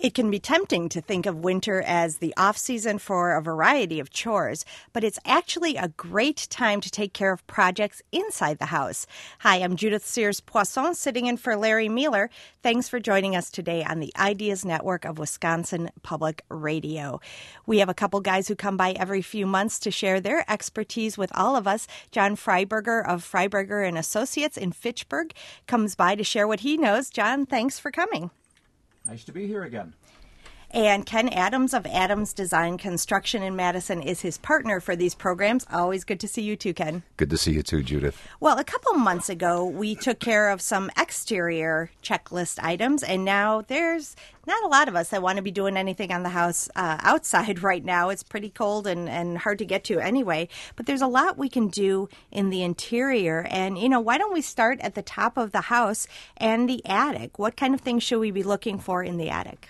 It can be tempting to think of winter as the off-season for a variety of chores, but it's actually a great time to take care of projects inside the house. Hi, I'm Judith Sears-Poisson, sitting in for Larry Mueller. Thanks for joining us today on the Ideas Network of Wisconsin Public Radio. We have a couple guys who come by every few months to share their expertise with all of us. John Freiberger of Freiberger and Associates in Fitchburg comes by to share what he knows. John, thanks for coming. Nice to be here again. And Ken Adams of Adams Design Construction in Madison is his partner for these programs. Always good to see you too, Ken. Good to see you too, Judith. Well, a couple months ago, we took care of some exterior checklist items, and now there's not a lot of us that want to be doing anything on the house outside right now. It's pretty cold and hard to get to anyway, but there's a lot we can do in the interior. And, why don't we start at the top of the house and the attic? What kind of things should we be looking for in the attic?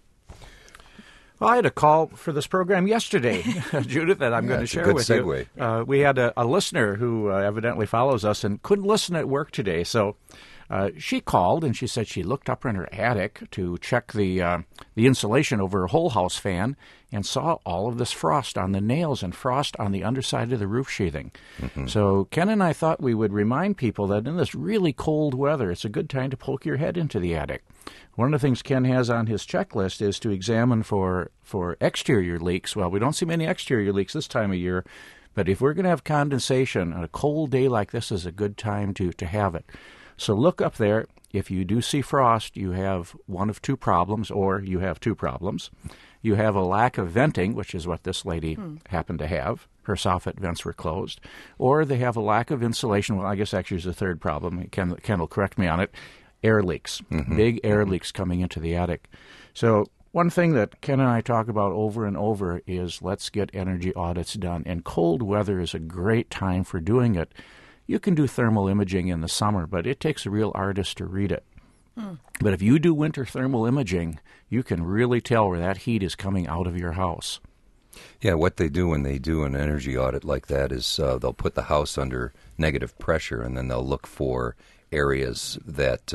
Well, I had a call for this program yesterday, Judith, that I'm going to share with segue. You. We had a listener who evidently follows us and couldn't listen at work today. So she called and she said she looked up in her attic to check the insulation over her whole house fan and saw all of this frost on the nails and frost on the underside of the roof sheathing. Mm-hmm. So Ken and I thought we would remind people that in this really cold weather, it's a good time to poke your head into the attic. One of the things Ken has on his checklist is to examine for exterior leaks. Well, we don't see many exterior leaks this time of year, but if we're going to have condensation on a cold day like this is a good time to have it. So look up there. If you do see frost, you have one of two problems, or you have two problems. You have a lack of venting, which is what this lady happened to have. Her soffit vents were closed. Or they have a lack of insulation. Well, I guess actually is the third problem. Ken will correct me on it. Air leaks, big air leaks coming into the attic. So one thing that Ken and I talk about over and over is let's get energy audits done. And cold weather is a great time for doing it. You can do thermal imaging in the summer, but it takes a real artist to read it. But if you do winter thermal imaging, you can really tell where that heat is coming out of your house. Yeah, what they do when they do an energy audit like that is they'll put the house under negative pressure, and then they'll look for areas that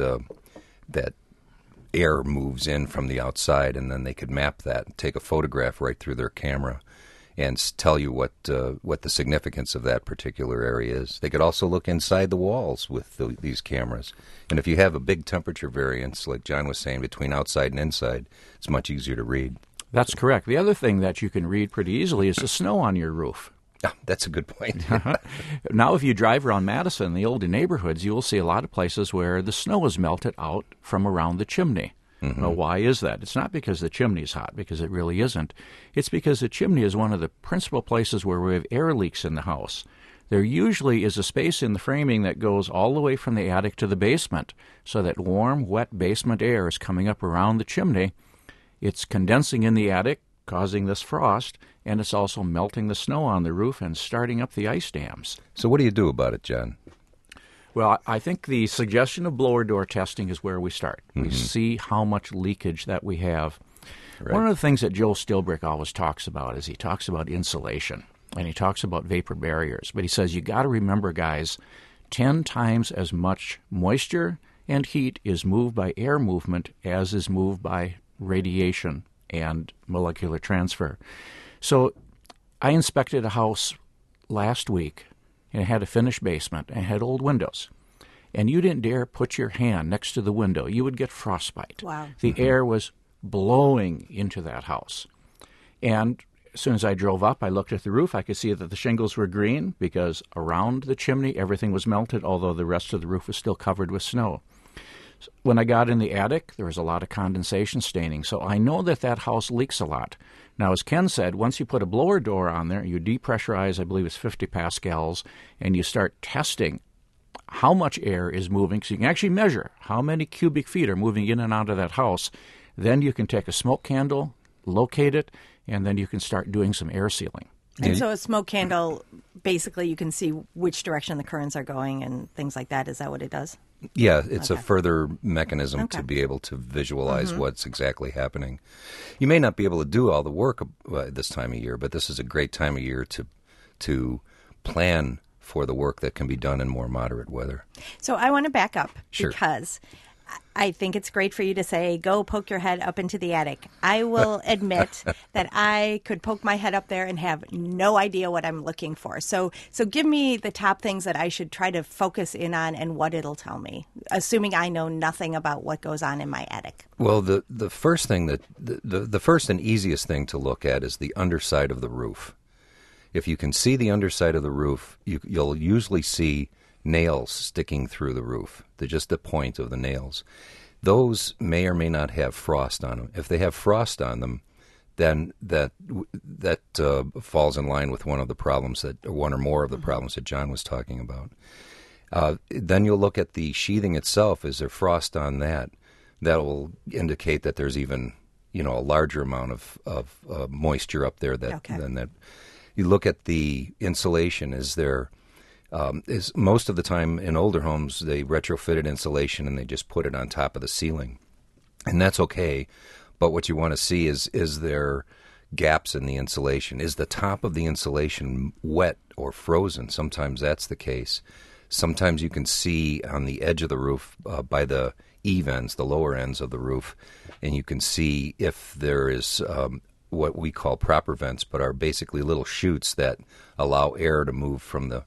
air moves in from the outside, and then they could map that and take a photograph right through their camera and tell you what the significance of that particular area is. They could also look inside the walls with these cameras. And if you have a big temperature variance, like John was saying, between outside and inside, it's much easier to read. That's correct. The other thing that you can read pretty easily is the snow on your roof. Oh, that's a good point. Now, if you drive around Madison, the older neighborhoods, you will see a lot of places where the snow is melted out from around the chimney. Mm-hmm. Well, why is that? It's not because the chimney is hot, because it really isn't. It's because the chimney is one of the principal places where we have air leaks in the house. There usually is a space in the framing that goes all the way from the attic to the basement, so that warm, wet basement air is coming up around the chimney. It's condensing in the attic, causing this frost, and it's also melting the snow on the roof and starting up the ice dams. So what do you do about it, John? Well, I think the suggestion of blower door testing is where we start. We see how much leakage that we have. Right. One of the things that Joel Stilbrick always talks about is he talks about insulation, and he talks about vapor barriers. But he says you got to remember, guys, 10 times as much moisture and heat is moved by air movement as is moved by radiation and molecular transfer. So I inspected a house last week, and it had a finished basement and had old windows. And you didn't dare put your hand next to the window. You would get frostbite. Wow. The air was blowing into that house. And as soon as I drove up, I looked at the roof. I could see that the shingles were green because around the chimney everything was melted, although the rest of the roof was still covered with snow. When I got in the attic, there was a lot of condensation staining, so I know that house leaks a lot. Now, as Ken said, once you put a blower door on there, you depressurize, I believe it's 50 pascals, and you start testing how much air is moving, so you can actually measure how many cubic feet are moving in and out of that house. Then you can take a smoke candle, locate it, and then you can start doing some air sealing. And so a smoke candle, basically you can see which direction the currents are going and things like that. Is that what it does? Yeah, it's a further mechanism to be able to visualize what's exactly happening. You may not be able to do all the work this time of year, but this is a great time of year to plan for the work that can be done in more moderate weather. So I want to back up Sure. because I think it's great for you to say, go poke your head up into the attic. I will admit that I could poke my head up there and have no idea what I'm looking for. So give me the top things that I should try to focus in on and what it'll tell me, assuming I know nothing about what goes on in my attic. Well, the first thing the first and easiest thing to look at is the underside of the roof. If you can see the underside of the roof, you'll usually see nails sticking through the roof, just the point of the nails. Those may or may not have frost on them. If they have frost on them, then that falls in line with one or more of the problems that John was talking about. Then you'll look at the sheathing itself. Is there frost on that? That will indicate that there's even a larger amount of moisture up there than that. You look at the insulation. Is most of the time in older homes, they retrofitted insulation and they just put it on top of the ceiling. And that's okay. But what you want to see is there gaps in the insulation? Is the top of the insulation wet or frozen? Sometimes that's the case. Sometimes you can see on the edge of the roof by the eave ends, the lower ends of the roof, and you can see if there is what we call proper vents, but are basically little chutes that allow air to move from the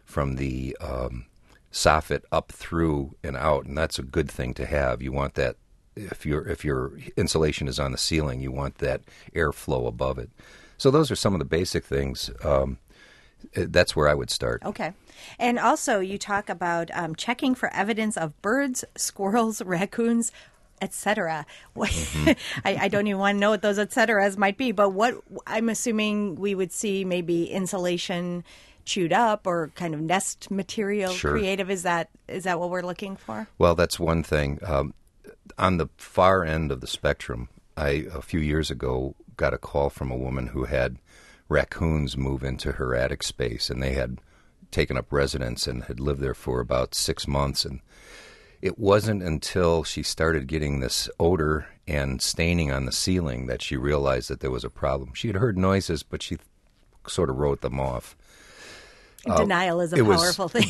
soffit up through and out, and that's a good thing to have. You want that if your insulation is on the ceiling, you want that airflow above it. So those are some of the basic things. That's where I would start. Okay. And also you talk about checking for evidence of birds, squirrels, raccoons, etc. I don't even want to know what those etceteras might be, but what I'm assuming we would see maybe insulation chewed up or kind of nest material creative. Is that what we're looking for? Well, that's one thing. On the far end of the spectrum, a few years ago got a call from a woman who had raccoons move into her attic space, and they had taken up residence and had lived there for about 6 months. And it wasn't until she started getting this odor and staining on the ceiling that she realized that there was a problem. She had heard noises, but she sort of wrote them off. Denial is a powerful thing.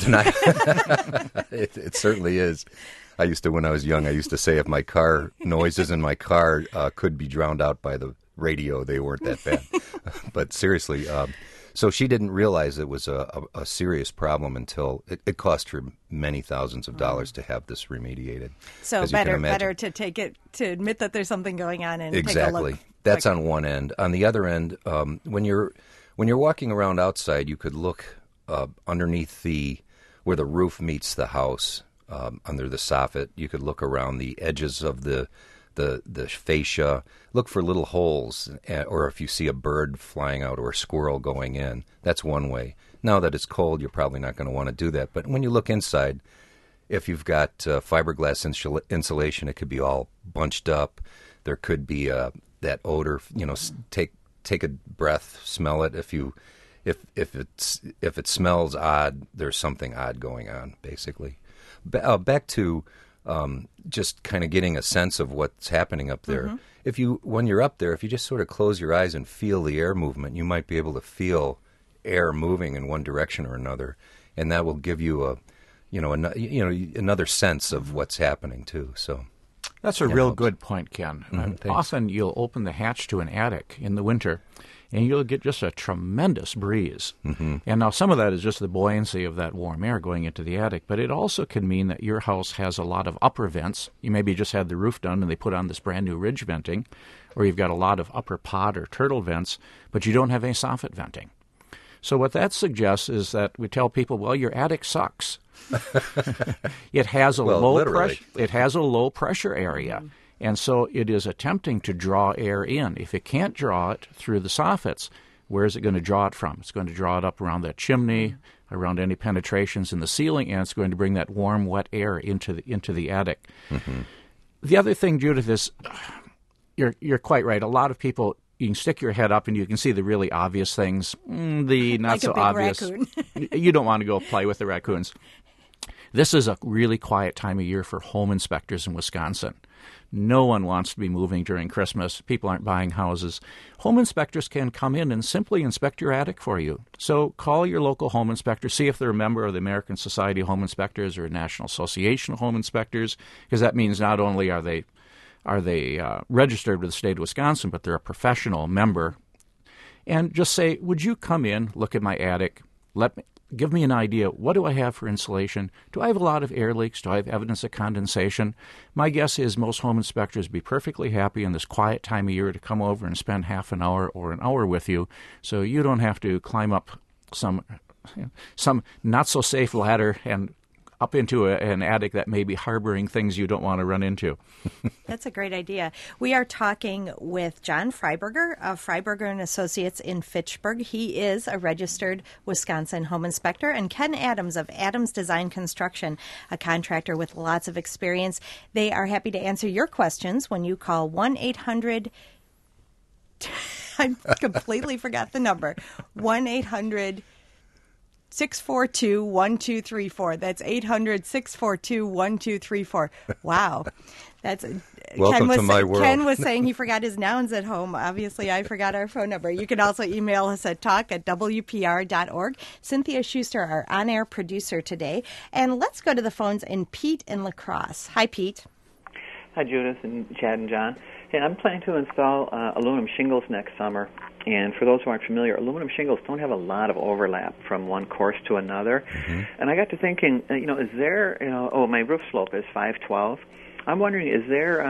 It certainly is. When I was young, I used to say if my car noises in my car could be drowned out by the radio, they weren't that bad. But seriously, so she didn't realize it was a serious problem until it cost her many thousands of dollars to have this remediated. So better to admit that there's something going on and take a look. That's on one end. On the other end, when you're walking around outside, you could look underneath where the roof meets the house, under the soffit. You could look around the edges of the fascia, look for little holes, or if you see a bird flying out or a squirrel going in. That's one way. Now that it's cold, you're probably not going to want to do that. But when you look inside, if you've got fiberglass insulation, it could be all bunched up. There could be that odor. Take a breath, smell it. If it smells odd, there's something odd going on, basically. Back to just kind of getting a sense of what's happening up there. Mm-hmm. When you're up there, if you just sort of close your eyes and feel the air movement, you might be able to feel air moving in one direction or another, and that will give you another sense of what's happening too. So that's a real good point, Ken. Often you'll open the hatch to an attic in the winter, and you'll get just a tremendous breeze. Mm-hmm. And now some of that is just the buoyancy of that warm air going into the attic, but it also can mean that your house has a lot of upper vents. You maybe just had the roof done and they put on this brand new ridge venting, or you've got a lot of upper pod or turtle vents, but you don't have any soffit venting. So what that suggests is that we tell people, well, your attic sucks. It has a low pressure area. And so it is attempting to draw air in. If it can't draw it through the soffits, where is it going to draw it from? It's going to draw it up around that chimney, around any penetrations in the ceiling, and it's going to bring that warm, wet air into the attic. Mm-hmm. The other thing, Judith, is you're quite right. A lot of people, you can stick your head up and you can see the really obvious things, the not like so a big obvious. Raccoon. You don't want to go play with the raccoons. This is a really quiet time of year for home inspectors in Wisconsin. No one wants to be moving during Christmas. People aren't buying houses. Home inspectors can come in and simply inspect your attic for you. So call your local home inspector, see if they're a member of the American Society of Home Inspectors or National Association of Home Inspectors, because that means not only are they registered with the state of Wisconsin, but they're a professional member. And just say, would you come in, look at my attic, give me an idea, what do I have for insulation? Do I have a lot of air leaks? Do I have evidence of condensation? My guess is most home inspectors would be perfectly happy in this quiet time of year to come over and spend half an hour or an hour with you, so you don't have to climb up some not-so-safe ladder and up into an attic that may be harboring things you don't want to run into. That's a great idea. We are talking with John Freiberger of Freiberger & Associates in Fitchburg. He is a registered Wisconsin home inspector, and Ken Adams of Adams Design Construction, a contractor with lots of experience. They are happy to answer your questions when you call 1-800 I completely forgot the number. 1-800 642-1234. That's 800-642-1234. Wow. That's Welcome to my world. Ken was saying he forgot his nouns at home. Obviously, I forgot our phone number. You can also email us at talk@wpr.org. Cynthia Schuster, our on-air producer today. And let's go to the phones in Pete in La Crosse. Hi, Pete. Hi, Judith and Chad and John. Hey, I'm planning to install aluminum shingles next summer. And for those who aren't familiar, aluminum shingles don't have a lot of overlap from one course to another. Mm-hmm. And I got to thinking, is there, my roof slope is 512. I'm wondering, is there,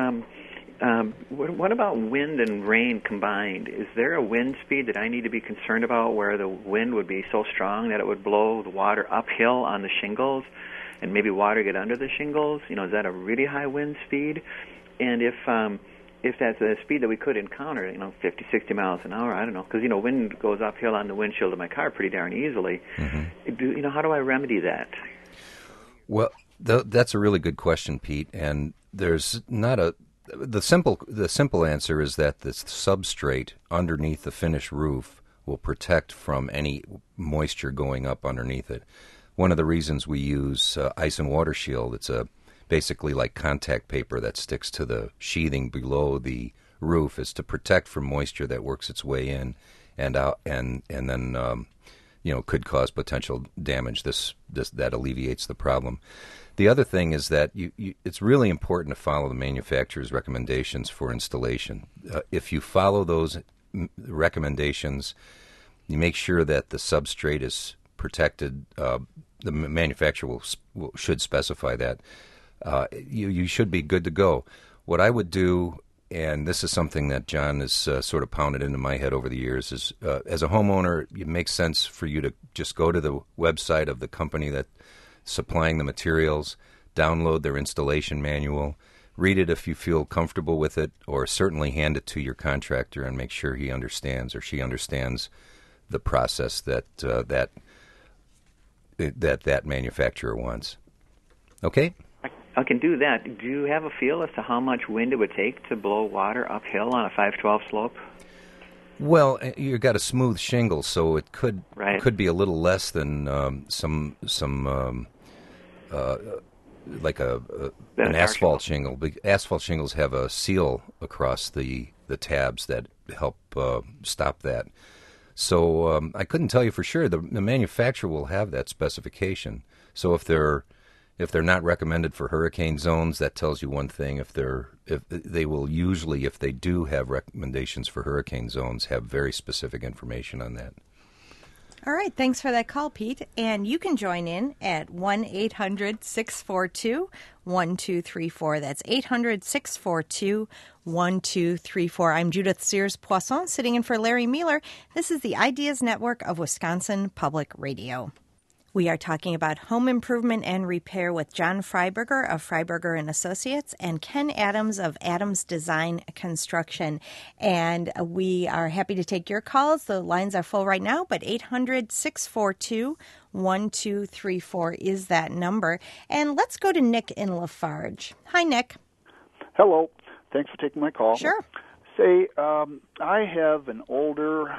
what about wind and rain combined? Is there a wind speed that I need to be concerned about where the wind would be so strong that it would blow the water uphill on the shingles and maybe water get under the shingles? Is that a really high wind speed? And if that's a speed that we could encounter, 50, 60 miles an hour, I don't know, because, wind goes uphill on the windshield of my car pretty darn easily. Mm-hmm. How do I remedy that? Well, that's a really good question, Pete, and there's not the simple answer is that the substrate underneath the finished roof will protect from any moisture going up underneath it. One of the reasons we use ice and water shield, it's basically like contact paper that sticks to the sheathing below the roof, is to protect from moisture that works its way in and out, and then could cause potential damage. That alleviates the problem. The other thing is that it's really important to follow the manufacturer's recommendations for installation. If you follow those recommendations, you make sure that the substrate is protected. The manufacturer should specify that. You should be good to go. What I would do, and this is something that John has sort of pounded into my head over the years, is as a homeowner, it makes sense for you to just go to the website of the company that's supplying the materials, download their installation manual, read it if you feel comfortable with it, or certainly hand it to your contractor and make sure he understands or she understands the process that manufacturer wants. Okay? I can do that. Do you have a feel as to how much wind it would take to blow water uphill on a 512 slope? Well, you've got a smooth shingle, so it could be a little less than like an asphalt shingle. Asphalt shingles have a seal across the tabs that help stop that. So I couldn't tell you for sure. The manufacturer will have that specification. So if they're not recommended for hurricane zones, that tells you one thing. If they will usually, if they do have recommendations for hurricane zones, have very specific information on that. All right. Thanks for that call, Pete. And you can join in at 1-800-642-1234. That's 800-642-1234. I'm Judith Sears Poisson, sitting in for Larry Mueller. This is the Ideas Network of Wisconsin Public Radio. We are talking about home improvement and repair with John Freiberger of Freiberger & Associates and Ken Adams of Adams Design Construction. And we are happy to take your calls. The lines are full right now, but 800-642-1234 is that number. And let's go to Nick in Lafarge. Hi, Nick. Hello. Thanks for taking my call. Sure. Say, I have an older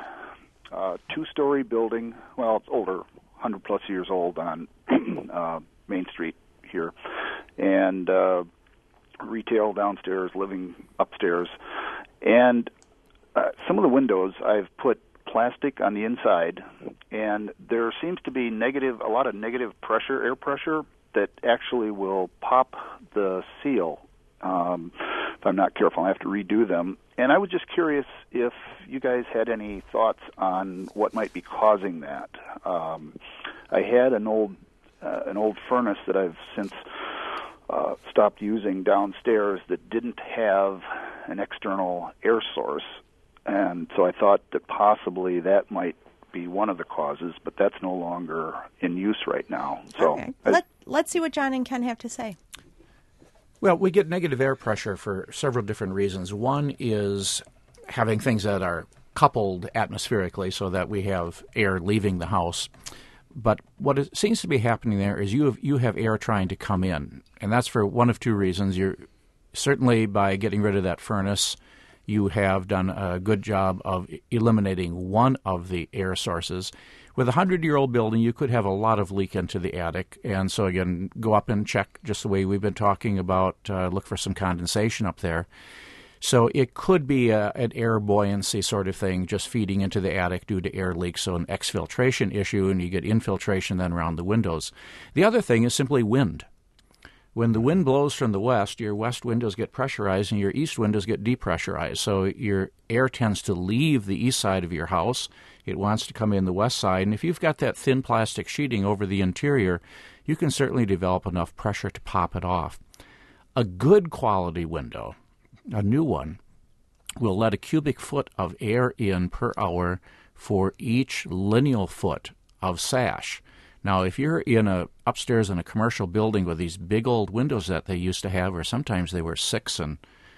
two-story building. Well, it's older. 100-plus years old on Main Street, here, and retail downstairs, living upstairs, and some of the windows I've put plastic on the inside, and there seems to be a lot of negative pressure, air pressure, that actually will pop the seal. If I'm not careful, I have to redo them. And I was just curious if you guys had any thoughts on what might be causing that. I had an old furnace that I've since stopped using downstairs that didn't have an external air source, and so I thought that possibly that might be one of the causes, but that's no longer in use right now. So okay. Let's see what John and Ken have to say. Well, we get negative air pressure for several different reasons. One is having things that are coupled atmospherically so that we have air leaving the house. But what seems to be happening there is you have air trying to come in, and that's for one of two reasons. You're certainly, by getting rid of that furnace, you have done a good job of eliminating one of the air sources. With a 100-year-old building, you could have a lot of leak into the attic, and so again, go up and check just the way we've been talking about, look for some condensation up there. So it could be an air buoyancy sort of thing, just feeding into the attic due to air leaks, so an exfiltration issue, and you get infiltration then around the windows. The other thing is simply wind. When the wind blows from the west, your west windows get pressurized and your east windows get depressurized. So your air tends to leave the east side of your house. It wants to come in the west side. And if you've got that thin plastic sheeting over the interior, you can certainly develop enough pressure to pop it off. A good quality window, a new one, will let a cubic foot of air in per hour for each lineal foot of sash. Now, if you're upstairs in a commercial building with these big old windows that they used to have, or sometimes they were 6 and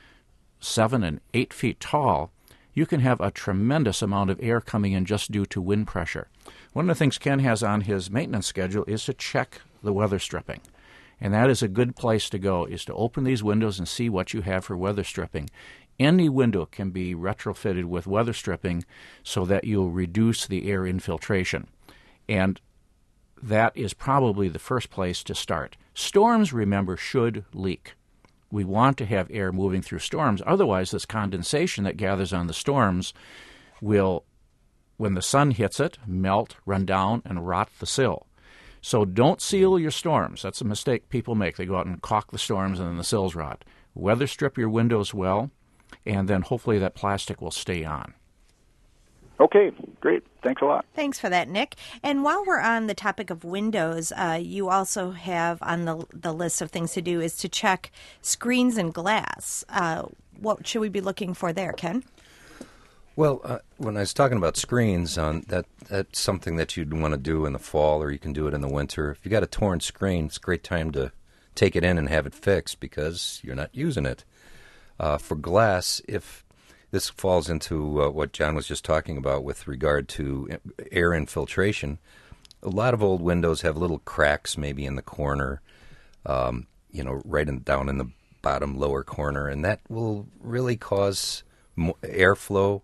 7 and 8 feet tall, you can have a tremendous amount of air coming in just due to wind pressure. One of the things Ken has on his maintenance schedule is to check the weather stripping. And that is a good place to go, is to open these windows and see what you have for weather stripping. Any window can be retrofitted with weather stripping so that you'll reduce the air infiltration. And that is probably the first place to start. Storms, remember, should leak. We want to have air moving through storms. Otherwise, this condensation that gathers on the storms will, when the sun hits it, melt, run down, and rot the sill. So don't seal your storms. That's a mistake people make. They go out and caulk the storms and then the sills rot. Weather strip your windows well, and then hopefully that plastic will stay on. Okay, great. Thanks a lot. Thanks for that, Nick. And while we're on the topic of windows, you also have on the list of things to do is to check screens and glass. What should we be looking for there, Ken? Well, when I was talking about screens, that's something that you'd want to do in the fall, or you can do it in the winter. If you got a torn screen, it's a great time to take it in and have it fixed because you're not using it. For glass, if this falls into what John was just talking about with regard to air infiltration, a lot of old windows have little cracks maybe in the corner, down in the bottom lower corner, and that will really cause airflow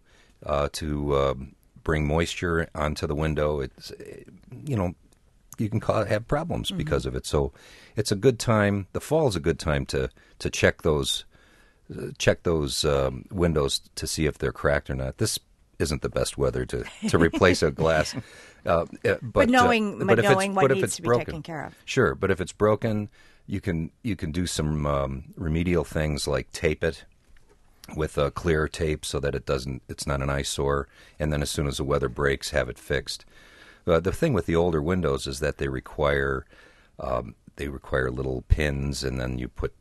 to bring moisture onto the window. It's, you can have problems because of it. So it's a good time. The fall is a good time to check those windows to see if they're cracked or not. This isn't the best weather to replace a glass. But knowing what needs to be taken care of. Sure, but if it's broken, you can do some remedial things like tape it with clear tape so that it's not an eyesore, and then as soon as the weather breaks, have it fixed. The thing with the older windows is that they require little pins, and then you put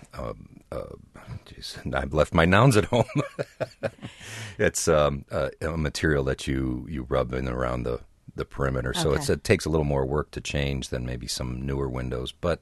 I've left my nouns at home. It's a material that you rub in around the perimeter, so it takes a little more work to change than maybe some newer windows, but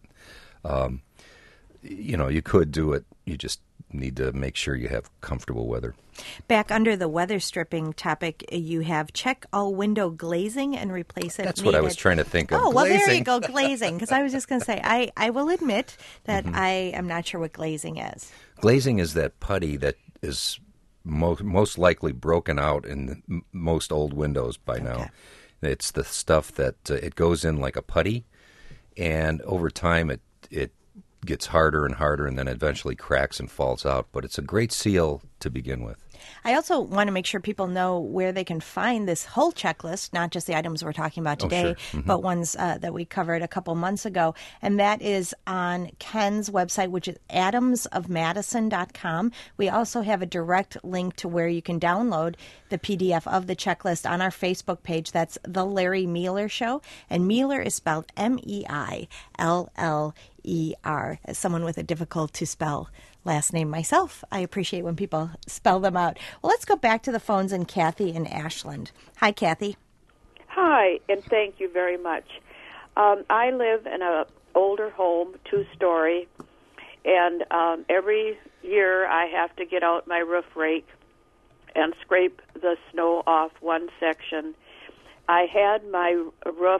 you could do it. You just need to make sure you have comfortable weather. Back under the weather stripping topic, you have check all window glazing and replace it. That's what I was trying to think of. Oh, well, there you go, glazing. Because I was just going to say, I will admit that I am not sure what glazing is. Glazing is that putty that is most likely broken out in most old windows by now. It's the stuff that it goes in like a putty, and over time it gets harder and harder, and then eventually cracks and falls out. But it's a great seal to begin with. I also want to make sure people know where they can find this whole checklist, not just the items we're talking about today, but ones that we covered a couple months ago. And that is on Ken's website, which is adamsofmadison.com. We also have a direct link to where you can download the PDF of the checklist on our Facebook page. That's The Larry Meiller Show. And Meiller is spelled Meiller. As someone with a difficult to spell last name myself, I appreciate when people spell them out. Well, let's go back to the phones and Kathy in Ashland. Hi, Kathy. Hi, and thank you very much. I live in an older home, 2-story, and every year I have to get out my roof rake and scrape the snow off one section. I had my roof,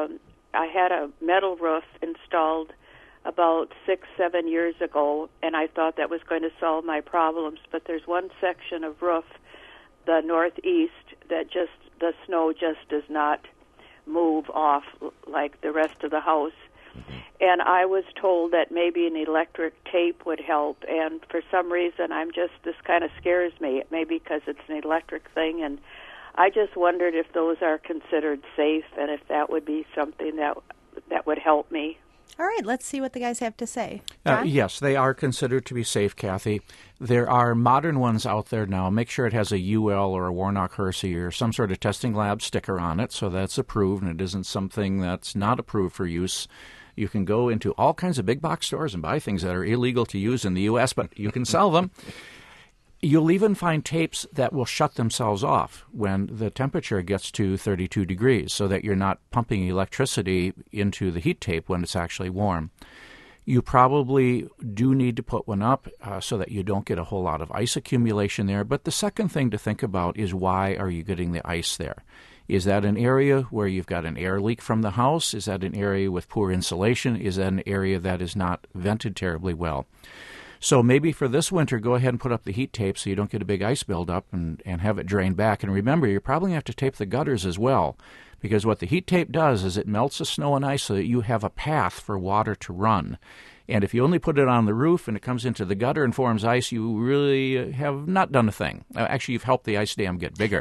I had a metal roof installed about 6-7 years ago, and I thought that was going to solve my problems. But there's one section of roof, the northeast, that just the snow just does not move off like the rest of the house. And I was told that maybe an electric tape would help, and for some reason this kind of scares me. It may be because it's an electric thing, and I just wondered if those are considered safe and if that would be something that would help me. All right, let's see what the guys have to say. Yes, they are considered to be safe, Kathy. There are modern ones out there now. Make sure it has a UL or a Warnock-Hersey or some sort of testing lab sticker on it, so that's approved and it isn't something that's not approved for use. You can go into all kinds of big box stores and buy things that are illegal to use in the U.S., but you can sell them. You'll even find tapes that will shut themselves off when the temperature gets to 32 degrees so that you're not pumping electricity into the heat tape when it's actually warm. You probably do need to put one up so that you don't get a whole lot of ice accumulation there. But the second thing to think about is, why are you getting the ice there? Is that an area where you've got an air leak from the house? Is that an area with poor insulation? Is that an area that is not vented terribly well? So maybe for this winter, go ahead and put up the heat tape so you don't get a big ice buildup and have it drain back. And remember, you're probably going to have to tape the gutters as well, because what the heat tape does is it melts the snow and ice so that you have a path for water to run. And if you only put it on the roof and it comes into the gutter and forms ice, you really have not done a thing. Actually, you've helped the ice dam get bigger.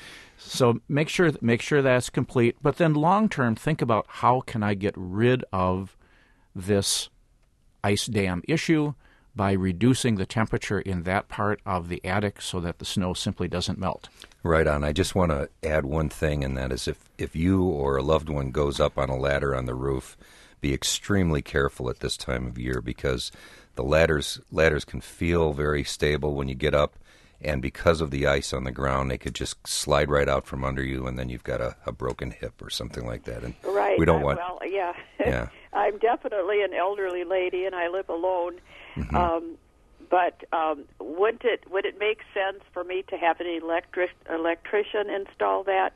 So make sure that's complete. But then long-term, think about, how can I get rid of this ice dam issue by reducing the temperature in that part of the attic so that the snow simply doesn't melt. Right on. I just want to add one thing, and that is if you or a loved one goes up on a ladder on the roof, be extremely careful at this time of year, because the ladders can feel very stable when you get up, and because of the ice on the ground, they could just slide right out from under you, and then you've got a broken hip or something like that. And right. We don't want. Well, yeah. Yeah. I'm definitely an elderly lady, and I live alone. Mm-hmm. But would it make sense for me to have an electrician install that?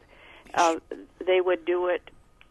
They would do it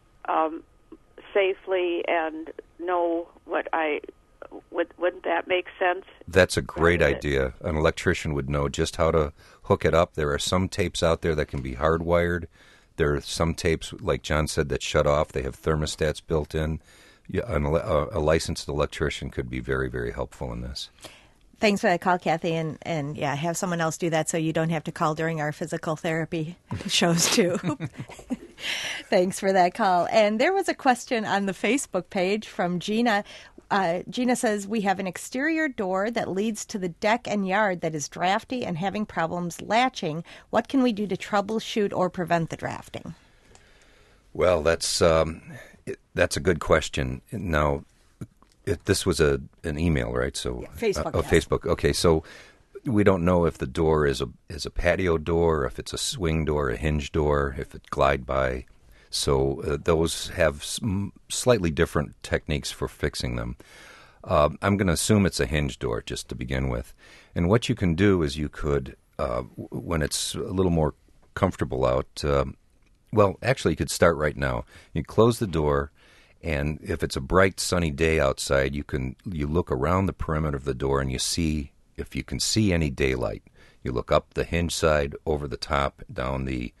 safely and know what wouldn't that make sense? That's a great idea. An electrician would know just how to hook it up. There are some tapes out there that can be hardwired. There are some tapes, like John said, that shut off. They have thermostats built in. A licensed electrician could be very, very helpful in this. Thanks for that call, Kathy, and yeah, have someone else do that so you don't have to call during our physical therapy shows too. Thanks for that call. And there was a question on the Facebook page from Gina. Gina says, we have an exterior door that leads to the deck and yard that is drafty and having problems latching. What can we do to troubleshoot or prevent the drafting? Well, that's a good question. Now, this was an email, right? So yeah, Facebook. Yes. Facebook. Okay, so we don't know if the door is a patio door, if it's a swing door, a hinge door, if it glide by. So those have slightly different techniques for fixing them. I'm going to assume it's a hinge door just to begin with. And what you can do is you could, when it's a little more comfortable out, well, actually you could start right now. You close the door, and if it's a bright sunny day outside, you look around the perimeter of the door and you see if you can see any daylight. You look up the hinge side, over the top, down the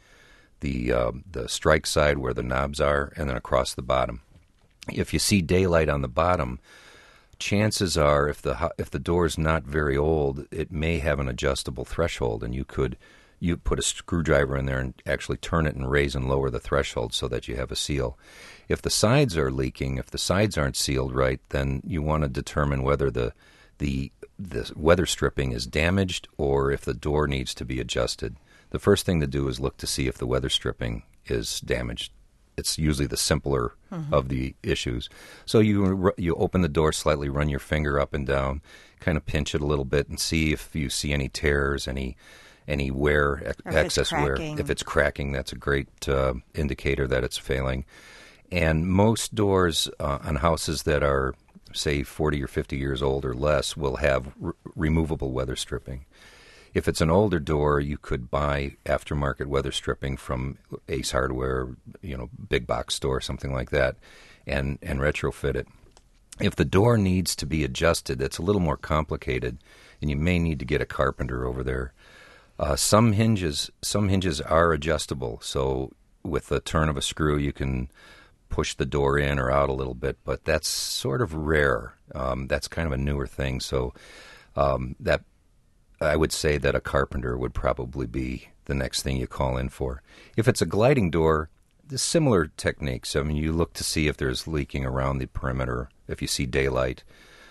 strike side where the knobs are, and then across the bottom. If you see daylight on the bottom, chances are, if the door's not very old, it may have an adjustable threshold, and you put a screwdriver in there and actually turn it and raise and lower the threshold so that you have a seal. If the sides are leaking, if the sides aren't sealed right, then you want to determine whether the weather stripping is damaged or if the door needs to be adjusted. The first thing to do is look to see if the weather stripping is damaged. It's usually the simpler of the issues. So you open the door slightly, run your finger up and down, kind of pinch it a little bit and see if you see any tears, any wear, excess wear. If it's cracking, that's a great indicator that it's failing. And most doors on houses that are, say, 40 or 50 years old or less will have removable weather stripping. If it's an older door, you could buy aftermarket weather stripping from Ace Hardware, big box store, something like that, and retrofit it. If the door needs to be adjusted, it's a little more complicated, and you may need to get a carpenter over there. Some hinges are adjustable, so with the turn of a screw, you can push the door in or out a little bit, but that's sort of rare. That's kind of a newer thing, so that I would say that a carpenter would probably be the next thing you call in for. If it's a gliding door, there's similar techniques. I mean, you look to see if there's leaking around the perimeter, if you see daylight.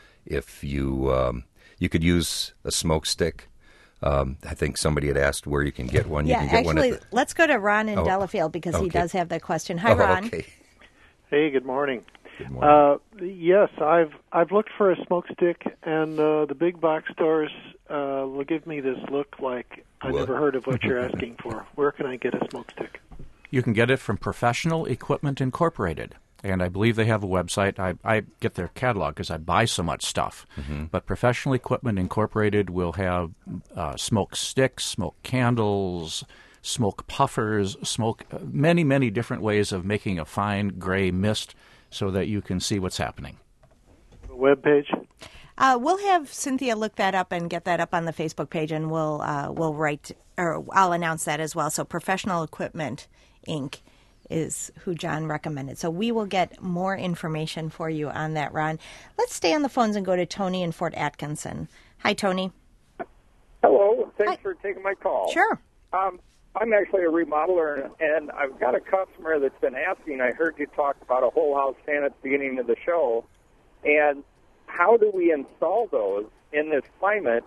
If you could use a smoke stick. I think somebody had asked where you can get one. Yeah, you can get actually, let's go to Ron in Delafield because he does have that question. Hi, Ron. Okay. Hey, good morning. Good morning. Yes, I've looked for a smoke stick, and the big box stores will give me this look like I never heard of what you're asking for. Where can I get a smoke stick? You can get it from Professional Equipment Incorporated, and I believe they have a website. I get their catalog because I buy so much stuff. But Professional Equipment Incorporated will have smoke sticks, smoke candles, smoke puffers, many, many different ways of making a fine gray mist so that you can see what's happening. The web page? We'll have Cynthia look that up and get that up on the Facebook page, and we'll write, or I'll announce that as well. So Professional Equipment Inc. is who John recommended. So we will get more information for you on that, Ron. Let's stay on the phones and go to Tony in Fort Atkinson. Hi, Tony. Hello. Thanks for taking my call. Sure. I'm actually a remodeler, and I've got a customer that's been asking. I heard you talk about a whole house fan at the beginning of the show, and how do we install those in this climate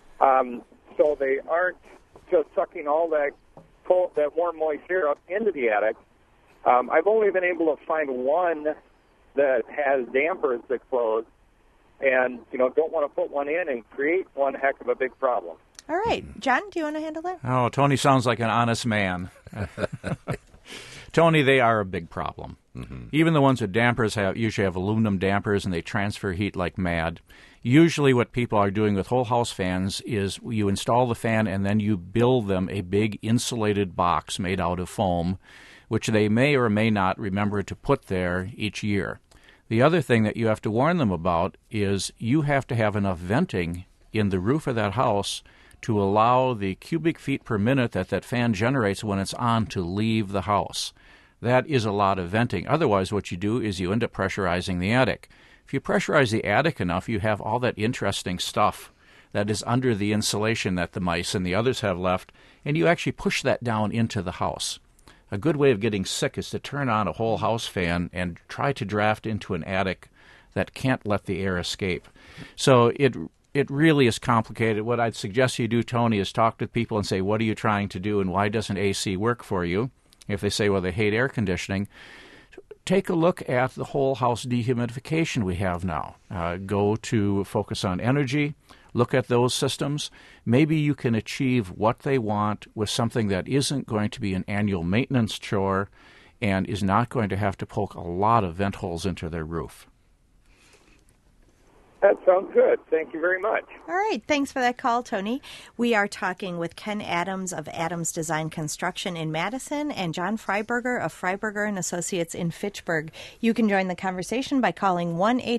so they aren't just sucking all that cold, that warm, moist air up into the attic? I've only been able to find one that has dampers that close, and don't want to put one in and create one heck of a big problem. All right. John, do you want to handle that? Oh, Tony sounds like an honest man. Tony, they are a big problem. Even the ones with dampers usually have aluminum dampers, and they transfer heat like mad. Usually what people are doing with whole house fans is you install the fan and then you build them a big insulated box made out of foam, which they may or may not remember to put there each year. The other thing that you have to warn them about is you have to have enough venting in the roof of that house to allow the cubic feet per minute that fan generates when it's on to leave the house. That is a lot of venting. Otherwise, what you do is you end up pressurizing the attic. If you pressurize the attic enough, you have all that interesting stuff that is under the insulation that the mice and the others have left, and you actually push that down into the house. A good way of getting sick is to turn on a whole house fan and try to draft into an attic that can't let the air escape. So it really is complicated. What I'd suggest you do, Tony, is talk to people and say, what are you trying to do and why doesn't AC work for you? If they say, well, they hate air conditioning, take a look at the whole house dehumidification we have now. Go to Focus on Energy, look at those systems. Maybe you can achieve what they want with something that isn't going to be an annual maintenance chore and is not going to have to poke a lot of vent holes into their roof. That sounds good. Thank you very much. All right. Thanks for that call, Tony. We are talking with Ken Adams of Adams Design Construction in Madison and John Freiberger of Freiberger & Associates in Fitchburg. You can join the conversation by calling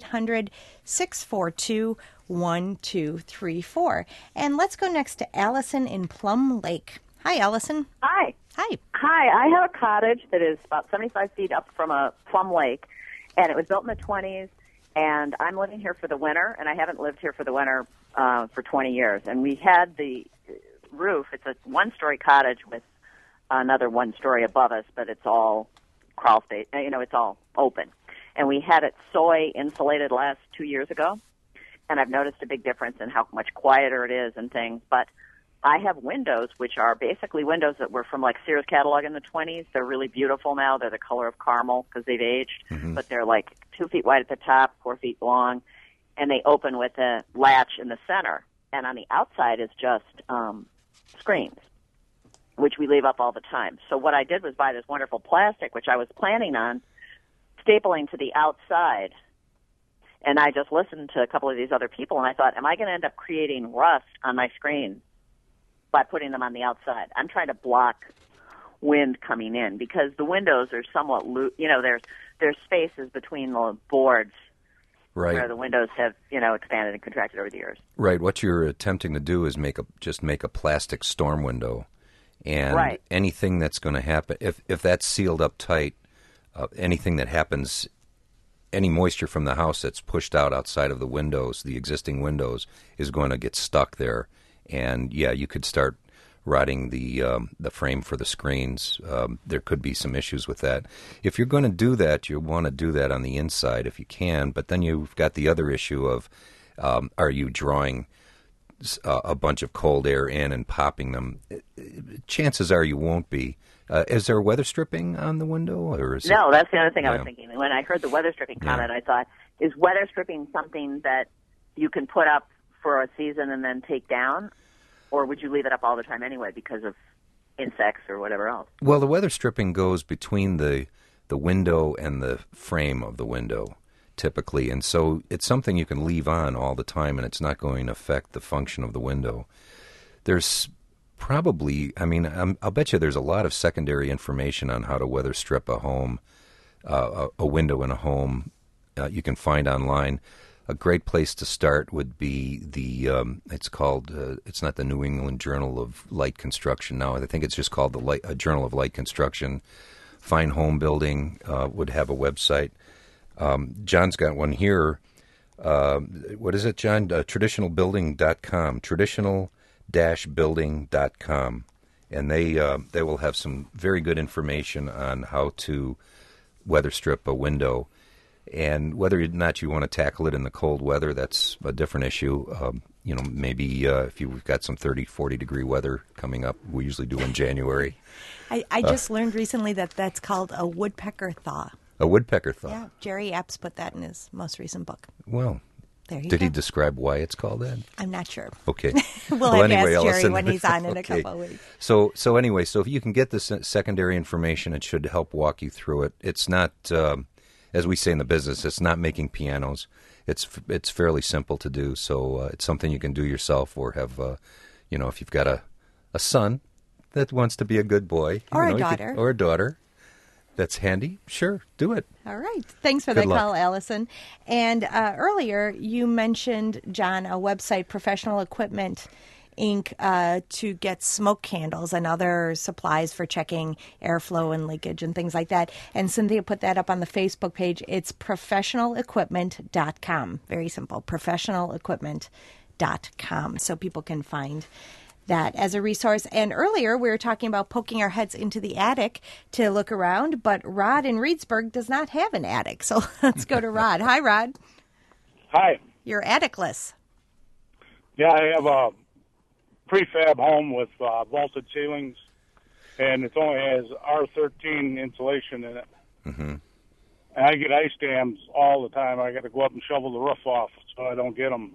1-800-642-1234. And let's go next to Allison in Plum Lake. Hi, Allison. Hi. Hi. Hi. I have a cottage that is about 75 feet up from a Plum Lake, and it was built in the 20s. And I'm living here for the winter, and I haven't lived here for the winter for 20 years. And we had the roof. It's a one-story cottage with another one-story above us, but it's all crawl space. It's all open. And we had it soy insulated last 2 years ago, and I've noticed a big difference in how much quieter it is and things. But I have windows, which are basically windows that were from like Sears catalog in the 20s. They're really beautiful now. They're the color of caramel because they've aged, but they're like 2 feet wide at the top, 4 feet long, and they open with a latch in the center. And on the outside is just screens, which we leave up all the time. So what I did was buy this wonderful plastic, which I was planning on stapling to the outside. And I just listened to a couple of these other people, and I thought, am I going to end up creating rust on my screen by putting them on the outside? I'm trying to block wind coming in because the windows are somewhat loose. There's spaces between the boards where the windows have, expanded and contracted over the years. Right. What you're attempting to do is make a plastic storm window. And anything that's going to happen, if that's sealed up tight, anything that happens, any moisture from the house that's pushed out outside of the windows, the existing windows, is going to get stuck there. And, you could start rotting the frame for the screens. There could be some issues with that. If you're going to do that, you want to do that on the inside if you can. But then you've got the other issue of are you drawing a bunch of cold air in and popping them? Chances are you won't be. Is there weather stripping on the window? Or is no, that's the other thing I was thinking. When I heard the weather stripping comment, I thought, is weather stripping something that you can put up for a season and then take down? Or would you leave it up all the time anyway because of insects or whatever else? Well, the weather stripping goes between the window and the frame of the window, typically. And so it's something you can leave on all the time, and it's not going to affect the function of the window. There's probably, I'll bet you there's a lot of secondary information on how to weather strip a home, a window in a home you can find online. A great place to start would be it's called, it's not the New England Journal of Light Construction now. I think it's just called the Journal of Light Construction. Fine Home Building would have a website. John's got one here. What is it, John? Traditionalbuilding.com. Traditional-building.com. And they will have some very good information on how to weather strip a window. And whether or not you want to tackle it in the cold weather, that's a different issue. Maybe if you've got some 30, 40-degree weather coming up, we usually do in January. I just learned recently that that's called a woodpecker thaw. A woodpecker thaw. Yeah, Jerry Epps put that in his most recent book. Well, there you did go. he describe why it's called that? I'm not sure. Okay. We'll have to ask Jerry when he's on in a couple of weeks. So if you can get this secondary information, it should help walk you through it. It's not... as we say in the business, it's not making pianos. It's fairly simple to do, so it's something you can do yourself or have, if you've got a son that wants to be a good boy. Or a daughter. Or a daughter. That's handy. Sure, do it. All right. Thanks for that call, Allison. And earlier you mentioned, John, a website, Professional Equipment Inc., to get smoke candles and other supplies for checking airflow and leakage and things like that. And Cynthia put that up on the Facebook page. It's professionalequipment.com. Very simple, professionalequipment.com. So people can find that as a resource. And earlier we were talking about poking our heads into the attic to look around, but Rod in Reedsburg does not have an attic. So let's go to Rod. Hi, Rod. Hi. You're atticless. Yeah, I have a prefab home with vaulted ceilings, and it only has R13 insulation in it. Mm-hmm. And I get ice dams all the time. I got to go up and shovel the roof off so I don't get them.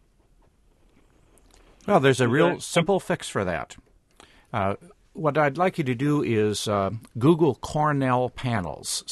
Well, there's a real simple fix for that. What I'd like you to do is Google Cornell Panels,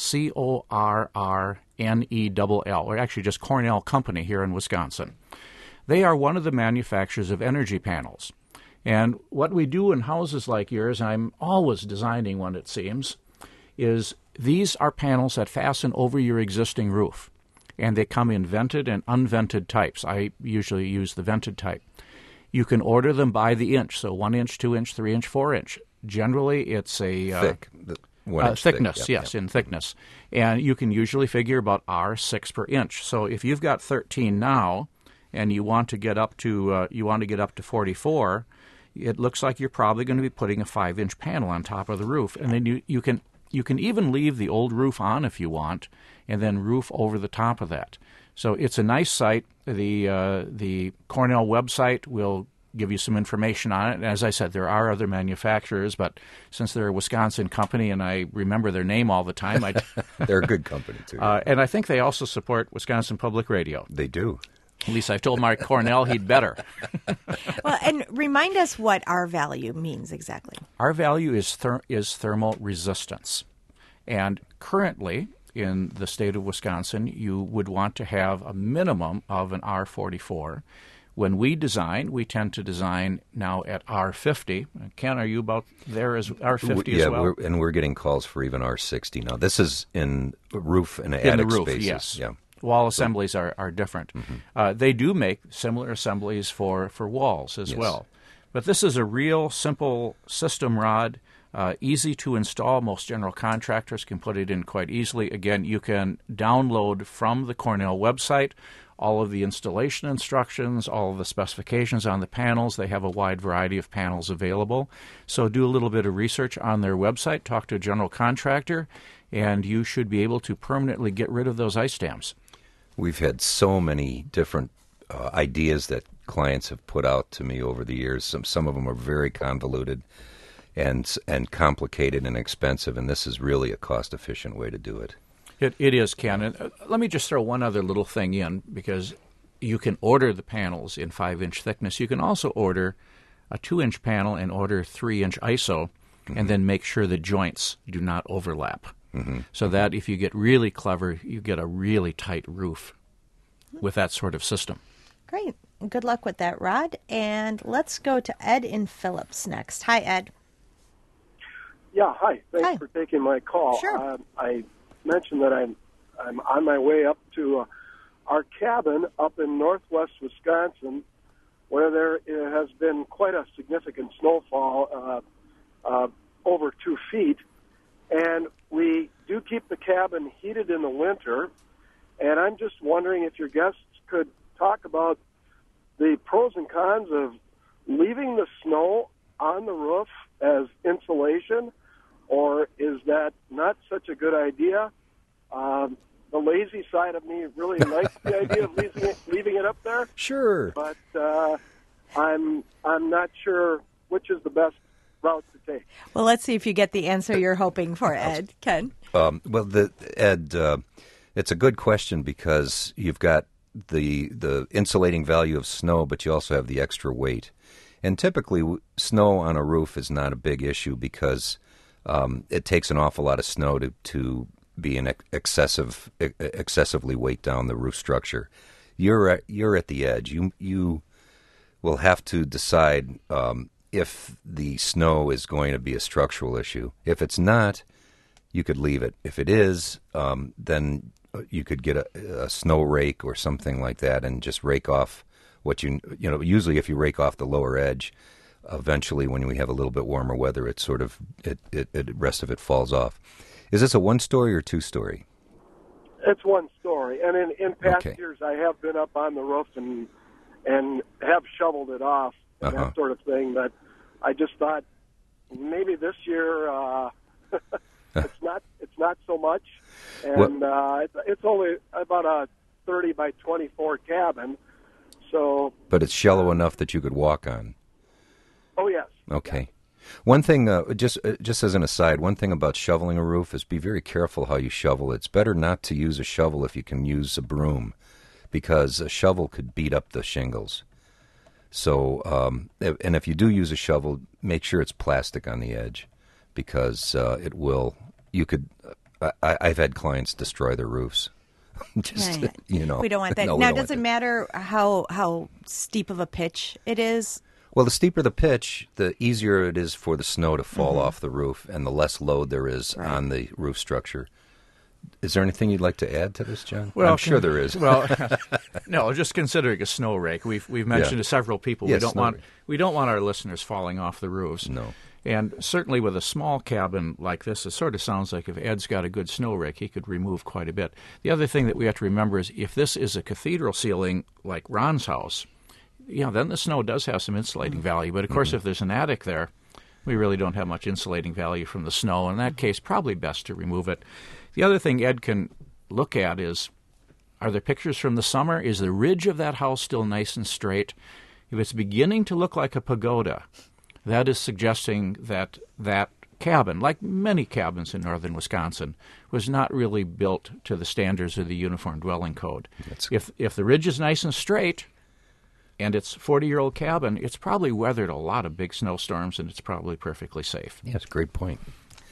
Corrnell, or actually just Cornell Company here in Wisconsin. They are one of the manufacturers of energy panels. And what we do in houses like yours, and I'm always designing one, it seems, is these are panels that fasten over your existing roof. And they come in vented and unvented types. I usually use the vented type. You can order them by the inch, so 1 inch, 2 inch, 3 inch, 4 inch. Generally, it's a thick. 1 inch thickness, thick. yes, in thickness. And you can usually figure about R6 per inch. So if you've got 13 now and you want to get up to 44, it looks like you're probably going to be putting a 5-inch panel on top of the roof. And then you can even leave the old roof on if you want, and then roof over the top of that. So it's a nice site. The Cornell website will give you some information on it. And as I said, there are other manufacturers, but since they're a Wisconsin company and I remember their name all the time, they're a good company too. And I think they also support Wisconsin Public Radio. They do. At least I've told Mark Cornell he'd better. Well, and remind us what R-value means exactly. R-value is thermal resistance. And currently, in the state of Wisconsin, you would want to have a minimum of an R44. When we design, we tend to design now at R50. Ken, are you about there as R50 as well? Yeah, we're getting calls for even R60 now. This is in roof and attic spaces. Yes. Yeah. Wall assemblies are different. Mm-hmm. They do make similar assemblies for walls as well. But this is a real simple system rod, easy to install. Most general contractors can put it in quite easily. Again, you can download from the Cornell website all of the installation instructions, all of the specifications on the panels. They have a wide variety of panels available. So do a little bit of research on their website, talk to a general contractor, and you should be able to permanently get rid of those ice dams. We've had so many different ideas that clients have put out to me over the years. Some of them are very convoluted and complicated and expensive, and this is really a cost-efficient way to do it. It is, Ken. And let me just throw one other little thing in, because you can order the panels in 5-inch thickness. You can also order a 2-inch panel and order 3-inch ISO, and then make sure the joints do not overlap. So that if you get really clever, you get a really tight roof with that sort of system. Great. Good luck with that, Rod. And let's go to Ed in Phillips next. Hi, Ed. Yeah, hi. Thanks for taking my call. Sure. I mentioned that I'm on my way up to our cabin up in northwest Wisconsin, where there has been quite a significant snowfall, over 2 feet. And we do keep the cabin heated in the winter. And I'm just wondering if your guests could talk about the pros and cons of leaving the snow on the roof as insulation, or is that not such a good idea? The lazy side of me really likes the idea of leaving it up there. Sure. But I'm not sure which is the best route to take. Well, let's see if you get the answer you're hoping for, Ed. Ken? Ed, it's a good question, because you've got the insulating value of snow, but you also have the extra weight. And typically, snow on a roof is not a big issue, because it takes an awful lot of snow to be an excessively weight down the roof structure. You're at the edge. You will have to decide if the snow is going to be a structural issue. If it's not, you could leave it. If it is, then you could get a snow rake or something like that and just rake off what usually if you rake off the lower edge, eventually when we have a little bit warmer weather, it rest of it falls off. Is this a 1-story or 2-story? It's 1 story. And in past years, I have been up on the roof and have shoveled it off and that sort of thing. But I just thought maybe this year it's not so much. And it's only about a 30 by 24 cabin. So, but it's shallow enough that you could walk on. Oh, yes. Okay. One thing, just as an aside, one thing about shoveling a roof is be very careful how you shovel. It's better not to use a shovel if you can use a broom, because a shovel could beat up the shingles. So, and if you do use a shovel, make sure it's plastic on the edge, because it will. You could. I've had clients destroy their roofs. We don't want that. Now, does it matter how steep of a pitch it is? Well, the steeper the pitch, the easier it is for the snow to fall off the roof, and the less load there is on the roof structure. Is there anything you'd like to add to this, John? Well, I'm sure there is. Well, no, just considering a snow rake. We've mentioned to several people we don't want our listeners falling off the roofs. No. And certainly with a small cabin like this, it sort of sounds like if Ed's got a good snow rake, he could remove quite a bit. The other thing that we have to remember is if this is a cathedral ceiling like Ron's house, then the snow does have some insulating value. But, of course, if there's an attic there, we really don't have much insulating value from the snow. In that case, probably best to remove it. The other thing Ed can look at is, are there pictures from the summer? Is the ridge of that house still nice and straight? If it's beginning to look like a pagoda, that is suggesting that that cabin, like many cabins in northern Wisconsin, was not really built to the standards of the Uniform Dwelling Code. If the ridge is nice and straight, and it's a 40-year-old cabin, it's probably weathered a lot of big snowstorms, and it's probably perfectly safe. Yeah, that's a great point.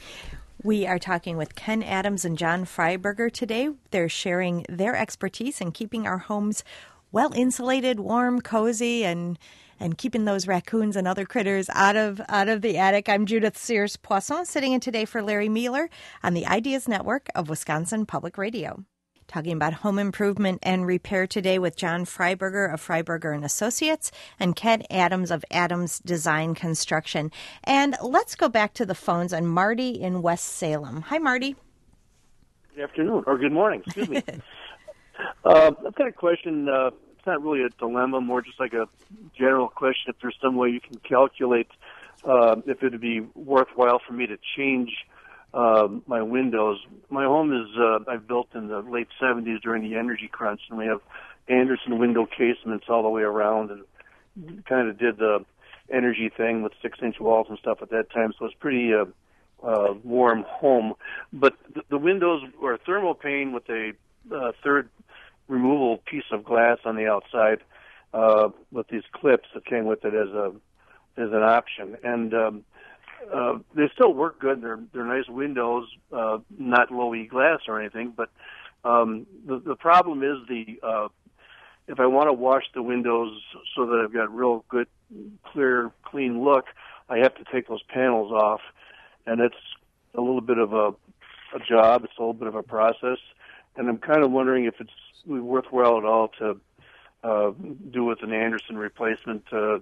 We are talking with Ken Adams and John Freiberger today. They're sharing their expertise in keeping our homes well insulated, warm, cozy, and keeping those raccoons and other critters out of the attic. I'm Judith Sears Poisson, sitting in today for Larry Mueller on the Ideas Network of Wisconsin Public Radio. Talking about home improvement and repair today with John Freiberger of Freiberger and Associates and Ken Adams of Adams Design Construction. And let's go back to the phones and Marty in West Salem. Hi, Marty. Good afternoon, or good morning, excuse me. I've got a question. It's not really a dilemma, more just like a general question. If there's some way you can calculate if it would be worthwhile for me to change my windows. My home is I've built in the late 70s during the energy crunch, and we have Andersen window casements all the way around, and kind of did the energy thing with 6-inch walls and stuff at that time, so it's pretty warm home. But the windows were thermopane with a third removable piece of glass on the outside with these clips that came with it as an option, and they still work good. They're nice windows, not low E glass or anything. But the problem is if I want to wash the windows so that I've got real good, clear, clean look, I have to take those panels off, and it's a little bit of a job. It's a little bit of a process, and I'm kind of wondering if it's worthwhile at all to do with an Andersen replacement,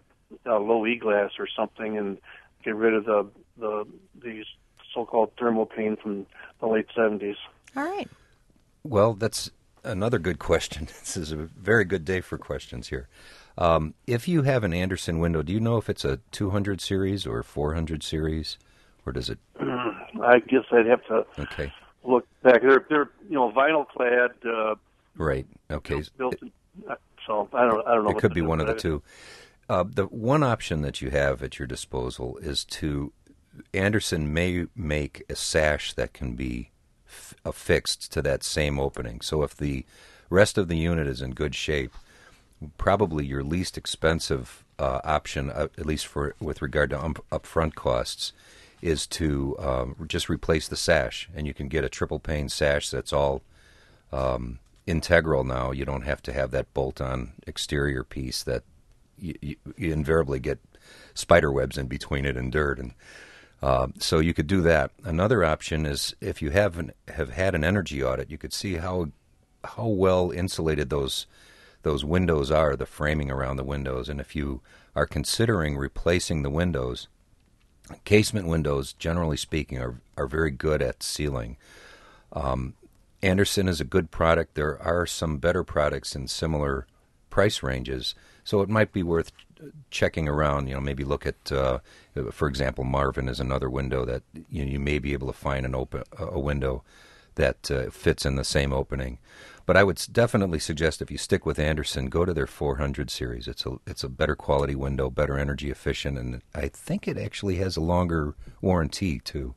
low E glass or something, and get rid of these so-called thermopane from the late 70s. All right. Well, that's another good question. This is a very good day for questions here. If you have an Andersen window, do you know if it's a 200 series or 400 series, or does it? I guess I'd have to look back. They're vinyl clad. Right. Okay. Built so I don't know. It could be one of the two. The one option that you have at your disposal is Andersen may make a sash that can be affixed to that same opening. So if the rest of the unit is in good shape, probably your least expensive option, at least with regard to upfront costs, is to just replace the sash. And you can get a triple pane sash that's all integral now. You don't have to have that bolt-on exterior piece that you invariably get spider webs in between it and dirt, and so you could do that. Another option is if you have had an energy audit, you could see how well insulated those windows are, the framing around the windows, and if you are considering replacing the windows, casement windows, generally speaking, are very good at sealing. Andersen is a good product. There are some better products in similar price ranges, so it might be worth checking around. Maybe look at, for example, Marvin is another window that you may be able to find a window that fits in the same opening. But I would definitely suggest if you stick with Andersen, go to their 400 series. It's a better quality window, better energy efficient, and I think it actually has a longer warranty too.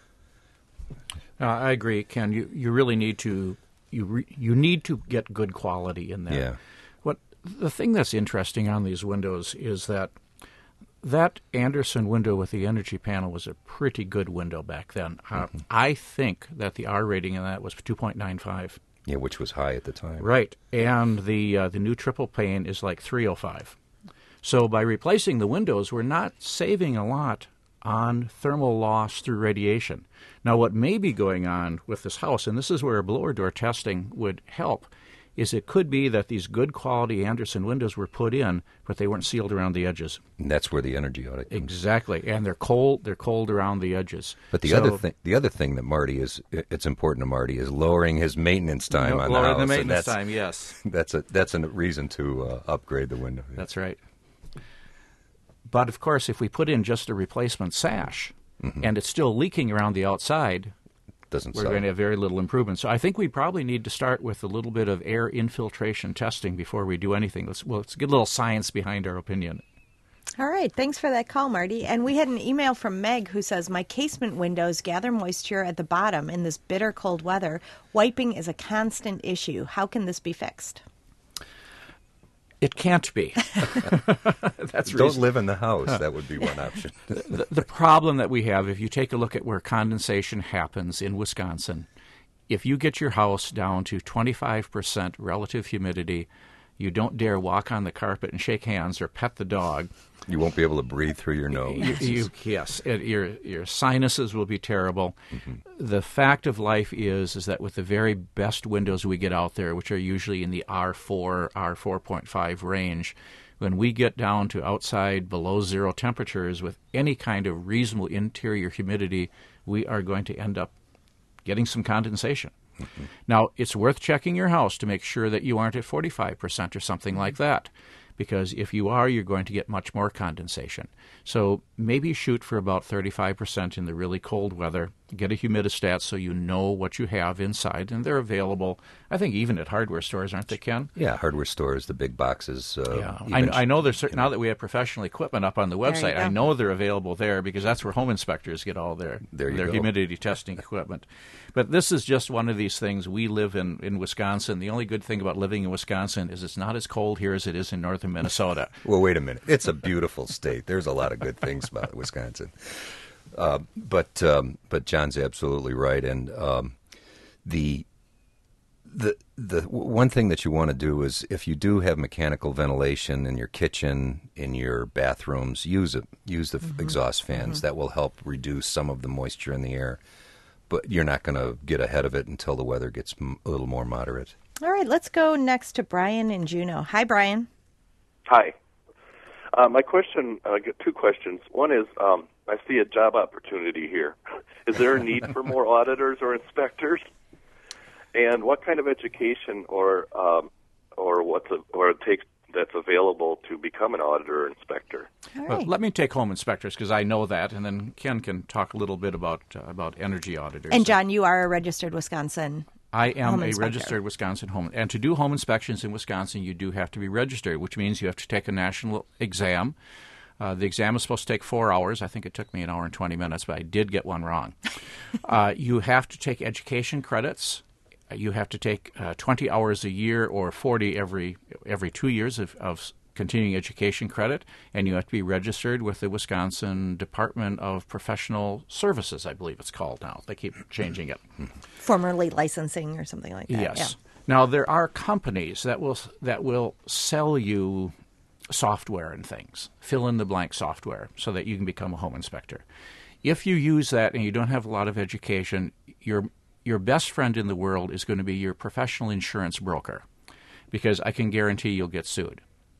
I agree, Ken. You really need to you need to get good quality in there. Yeah. The thing that's interesting on these windows is that Andersen window with the energy panel was a pretty good window back then. I think that the R rating in that was 2.95. Yeah, which was high at the time. Right, and the new triple pane is like 305. So by replacing the windows, we're not saving a lot on thermal loss through radiation. Now, what may be going on with this house, and this is where blower door testing would help, is it could be that these good quality Andersen windows were put in, but they weren't sealed around the edges. And that's where the energy audit comes. Exactly, and they're cold around the edges. But the other thing that it's important to Marty is lowering his maintenance time on the house. Lowering the maintenance time, yes. That's a reason to upgrade the window. That's right. But of course, if we put in just a replacement sash and it's still leaking around the outside, we're going to have very little improvement. So I think we probably need to start with a little bit of air infiltration testing before we do anything. Let's get a little science behind our opinion. All right. Thanks for that call, Marty. And we had an email from Meg who says, my casement windows gather moisture at the bottom in this bitter cold weather. Wiping is a constant issue. How can this be fixed? It can't be. Don't live in the house. That would be one option. The problem that we have, if you take a look at where condensation happens in Wisconsin, if you get your house down to 25% relative humidity, you don't dare walk on the carpet and shake hands or pet the dog. You won't be able to breathe through your nose. Your sinuses will be terrible. The fact of life is that with the very best windows we get out there, which are usually in the R4, R4.5 range, when we get down to outside below zero temperatures with any kind of reasonable interior humidity, we are going to end up getting some condensation. Now, it's worth checking your house to make sure that you aren't at 45% or something like that, because if you are, you're going to get much more condensation. So maybe shoot for about 35% in the really cold weather. Get a humidistat so you know what you have inside, and they're available, I think, even at hardware stores, aren't they, Ken? Yeah, hardware stores, the big boxes. I know there's now that we have professional equipment up on the website, I know they're available there because that's where home inspectors get all their humidity testing equipment. But this is just one of these things. We live in Wisconsin. The only good thing about living in Wisconsin is it's not as cold here as it is in northern Minnesota. Well, wait a minute. It's a beautiful state. There's a lot of good things about Wisconsin. But John's absolutely right, and the one thing that you want to do is, if you do have mechanical ventilation in your kitchen, in your bathrooms, use the exhaust fans. That will help reduce some of the moisture in the air. But you're not going to get ahead of it until the weather gets a little more moderate. All right, let's go next to Brian in Juneau. Hi, Brian. Hi. My question, I got two questions. One is, I see a job opportunity here. Is there a need for more auditors or inspectors? And what kind of education or it takes that's available to become an auditor or inspector? All right. Well, let me take home inspectors because I know that, and then Ken can talk a little bit about energy auditors. And John, you are a registered Wisconsin I am home a inspector. Registered Wisconsin home. And to do home inspections in Wisconsin, you do have to be registered, which means you have to take a national exam. The exam is supposed to take 4 hours. I think it took me 1 hour and 20 minutes, but I did get one wrong. You have to take education credits. You have to take 20 hours a year or 40 every 2 years of continuing education credit, and you have to be registered with the Wisconsin Department of Professional Services, I believe it's called now. They keep changing it. Formerly licensing or something like that. Yes. Yeah. Now, there are companies that will sell you software and things, fill-in-the-blank software, so that you can become a home inspector. If you use that and you don't have a lot of education, your best friend in the world is going to be your professional insurance broker, because I can guarantee you'll get sued.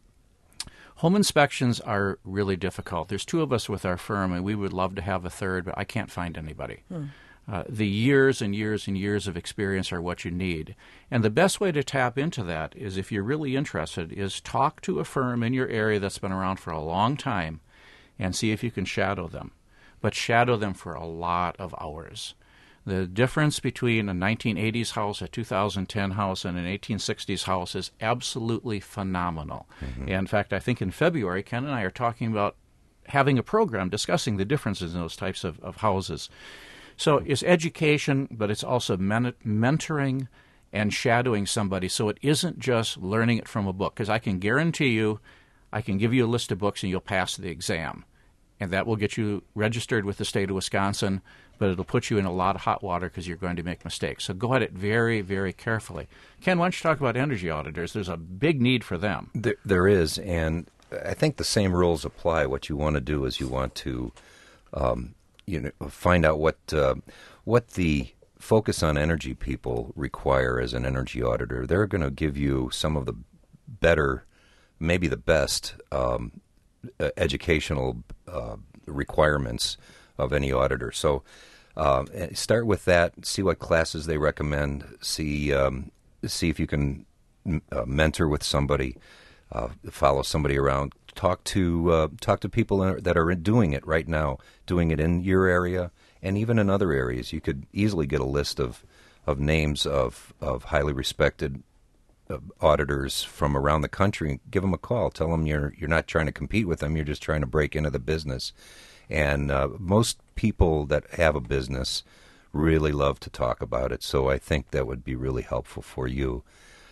Home inspections are really difficult. There's 2 of us with our firm, and we would love to have a third, but I can't find anybody. The years and years and years of experience are what you need. And the best way to tap into that is, if you're really interested, is talk to a firm in your area that's been around for a long time and see if you can shadow them. But shadow them for a lot of hours. The difference between a 1980s house, a 2010 house, and an 1860s house is absolutely phenomenal. And in fact, I think in February, Ken and I are talking about having a program discussing the differences in those types of houses. So it's education, but it's also mentoring and shadowing somebody. So it isn't just learning it from a book, because I can guarantee you, I can give you a list of books and you'll pass the exam. And that will get you registered with the state of Wisconsin, but it'll put you in a lot of hot water because you're going to make mistakes. So go at it very, very carefully. Ken, why don't you talk about energy auditors? There's a big need for them. There is, and I think the same rules apply. What you want to do is you want to find out what the Focus on Energy people require as an energy auditor. They're going to give you some of the better, maybe the best educational requirements of any auditor. So start with that. See what classes they recommend. See if you can mentor with somebody. Follow somebody around. Talk to people that are doing it right now, doing it in your area and even in other areas. You could easily get a list of names of highly respected auditors from around the country. Give them a call. Tell them you're not trying to compete with them. You're just trying to break into the business. And most people that have a business really love to talk about it. So I think that would be really helpful for you.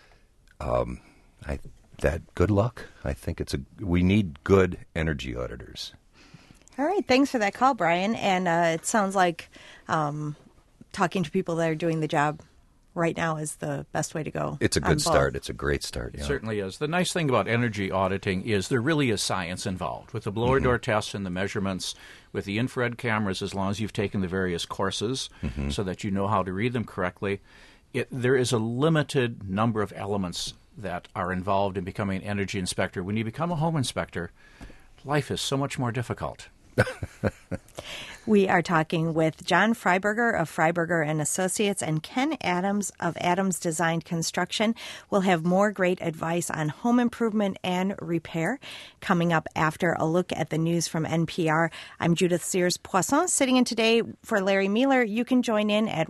Good luck. I think we need good energy auditors. All right. Thanks for that call, Brian. And it sounds like talking to people that are doing the job right now is the best way to go. It's a good start. It's a great start. Yeah. It certainly is. The nice thing about energy auditing is there really is science involved with the blower door tests and the measurements, with the infrared cameras, as long as you've taken the various courses so that you know how to read them correctly. There is a limited number of elements that are involved in becoming an energy inspector. When you become a home inspector, life is so much more difficult. We are talking with John Freiberger of Freiberger and Associates and Ken Adams of Adams Design Construction. We'll have more great advice on home improvement and repair coming up after a look at the news from NPR. I'm Judith Sears-Poisson, sitting in today for Larry Mueller. You can join in at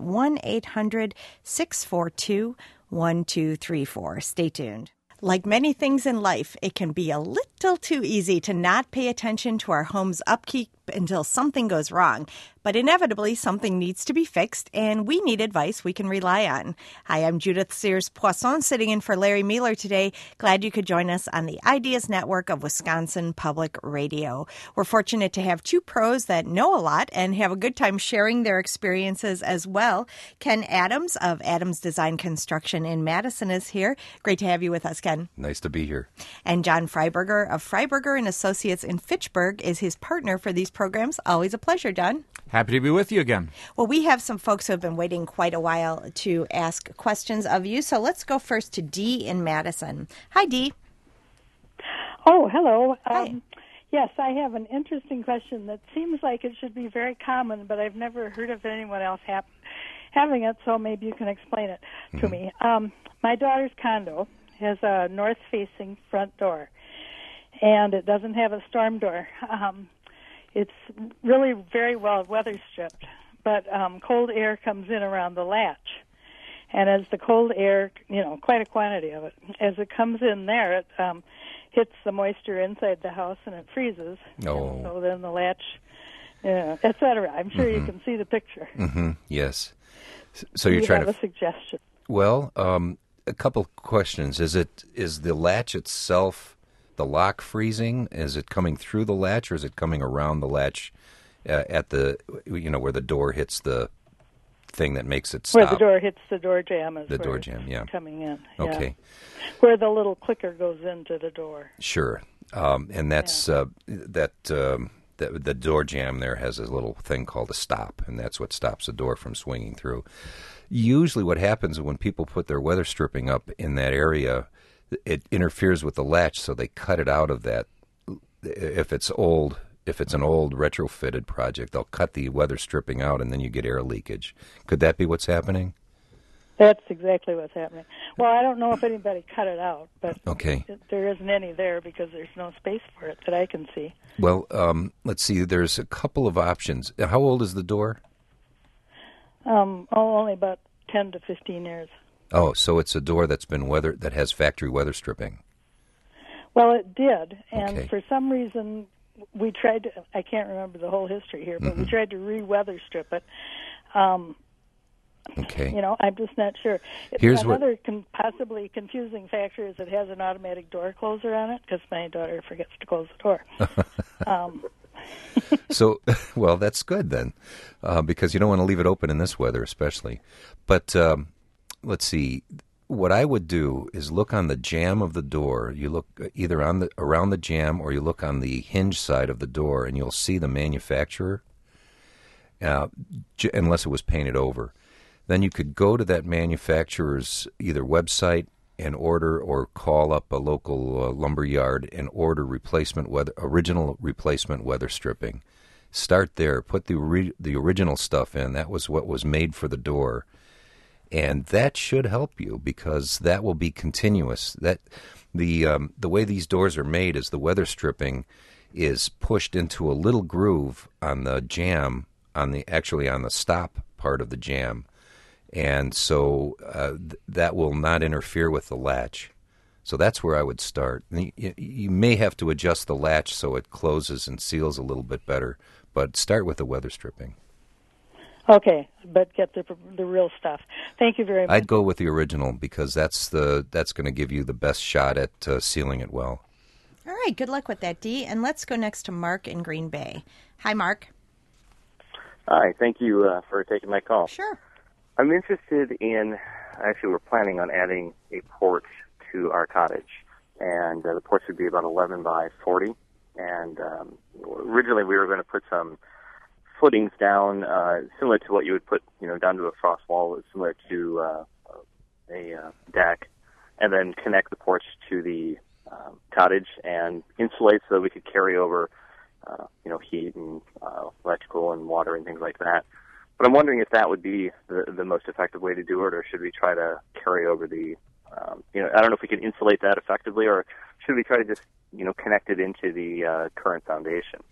1-800-642-1234. Stay tuned. Like many things in life, it can be a little too easy to not pay attention to our home's upkeep until something goes wrong. But inevitably, something needs to be fixed, and we need advice we can rely on. Hi, I'm Judith Sears-Poisson, sitting in for Larry Mueller today. Glad you could join us on the Ideas Network of Wisconsin Public Radio. We're fortunate to have two pros that know a lot and have a good time sharing their experiences as well. Ken Adams of Adams Design Construction in Madison is here. Great to have you with us, Ken. Nice to be here. And John Freiberger of Freiberger and Associates in Fitchburg is his partner for these programs. Always a pleasure, John. Happy to be with you again. Well, we have some folks who have been waiting quite a while to ask questions of you. So let's go first to Dee in Madison. Hi, Dee. Oh, hello. Hi. Yes, I have an interesting question that seems like it should be very common, but I've never heard of anyone else having it, so maybe you can explain it to me. My daughter's condo has a north-facing front door, and it doesn't have a storm door. It's really very well weather stripped, but cold air comes in around the latch. And as the cold air, quite a quantity of it, as it comes in there, it hits the moisture inside the house and it freezes. Oh. And so then the latch, et cetera. I'm sure you can see the picture. Yes. So you're trying to have a suggestion? Well, a couple questions. Is the latch itself, the lock, freezing? Is it coming through the latch, or is it coming around the latch at the where the door hits the thing that makes it stop? Where the door hits the door jamb is the door jamb, coming in. Okay. Yeah. Where the little clicker goes into the door. Sure. And that's the door jamb there has a little thing called a stop, and that's what stops the door from swinging through. Usually what happens when people put their weather stripping up in that area, it interferes with the latch, so they cut it out of that. If it's an old retrofitted project, they'll cut the weather stripping out, and then you get air leakage. Could that be what's happening? That's exactly what's happening. Well, I don't know if anybody cut it out, but okay. There isn't any there because there's no space for it that I can see. Well, let's see. There's a couple of options. How old is the door? Only about 10 to 15 years. Oh, so it's a door that's been that has factory weather stripping. Well, it did, and okay. For some reason we tried to. I can't remember the whole history here, but we tried to re-weather strip it. Okay. I'm just not sure. Here's another possibly confusing factor is it has an automatic door closer on it because my daughter forgets to close the door. So, well, that's good then, because you don't want to leave it open in this weather, especially. But let's see. What I would do is look on the jamb of the door. You look either around the jamb, or you look on the hinge side of the door, and you'll see the manufacturer, unless it was painted over. then you could go to that manufacturer's either website and order, or call up a local lumber yard and order original replacement weather stripping. Start there. Put the original stuff in. That was what was made for the door, and that should help you because that will be continuous. That the way these doors are made is the weather stripping is pushed into a little groove on the jamb, on the stop part of the jamb. And so that will not interfere with the latch. So that's where I would start. You may have to adjust the latch so it closes and seals a little bit better, but start with the weather stripping. Okay, but get the real stuff. Thank you very much. I'd go with the original because that's going to give you the best shot at sealing it well. All right, good luck with that, Dee. And let's go next to Mark in Green Bay. Hi, Mark. Hi, thank you for taking my call. Sure. I'm interested in, actually we're planning on adding a porch to our cottage, and the porch would be about 11 by 40, and originally we were going to put some footings down, similar to what you would put, down to a frost wall, similar to a deck, and then connect the porch to the cottage and insulate so that we could carry over, heat and electrical and water and things like that. But I'm wondering if that would be the most effective way to do it, or should we try to carry over the, I don't know if we can insulate that effectively, or should we try to just, connect it into the current foundation?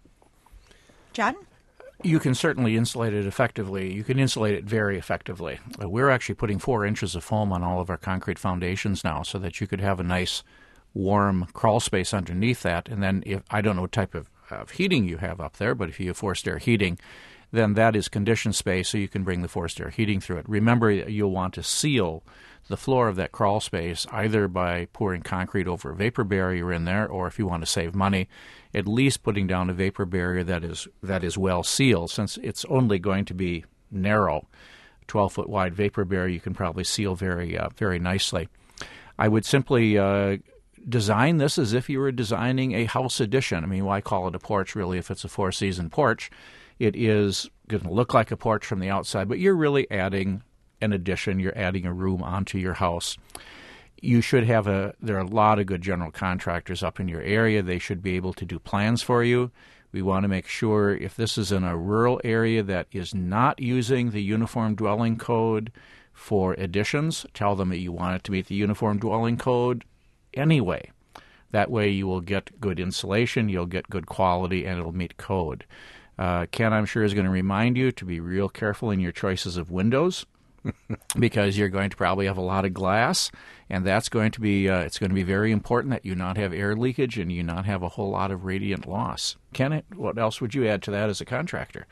John? You can certainly insulate it effectively. You can insulate it very effectively. We're actually putting 4 inches of foam on all of our concrete foundations now so that you could have a nice warm crawl space underneath that. And then I don't know what type of heating you have up there, but if you have forced air heating, then that is conditioned space, so you can bring the forced air heating through it. Remember, you'll want to seal the floor of that crawl space either by pouring concrete over a vapor barrier in there, or if you want to save money, at least putting down a vapor barrier that is well sealed. Since it's only going to be narrow, 12-foot wide vapor barrier, you can probably seal very nicely. I would simply design this as if you were designing a house addition. I mean, why call it a porch, really, if it's a 4-season porch? It is going to look like a porch from the outside, but you're really adding an addition. You're adding a room onto your house. You should have there are a lot of good general contractors up in your area. They should be able to do plans for you. We want to make sure if this is in a rural area that is not using the Uniform Dwelling Code for additions, tell them that you want it to meet the Uniform Dwelling Code anyway. That way you will get good insulation, you'll get good quality, and it'll meet code. Ken, I'm sure, is going to remind you to be real careful in your choices of windows because you're going to probably have a lot of glass, and that's going to be it's going to be very important that you not have air leakage and you not have a whole lot of radiant loss. Ken, what else would you add to that as a contractor?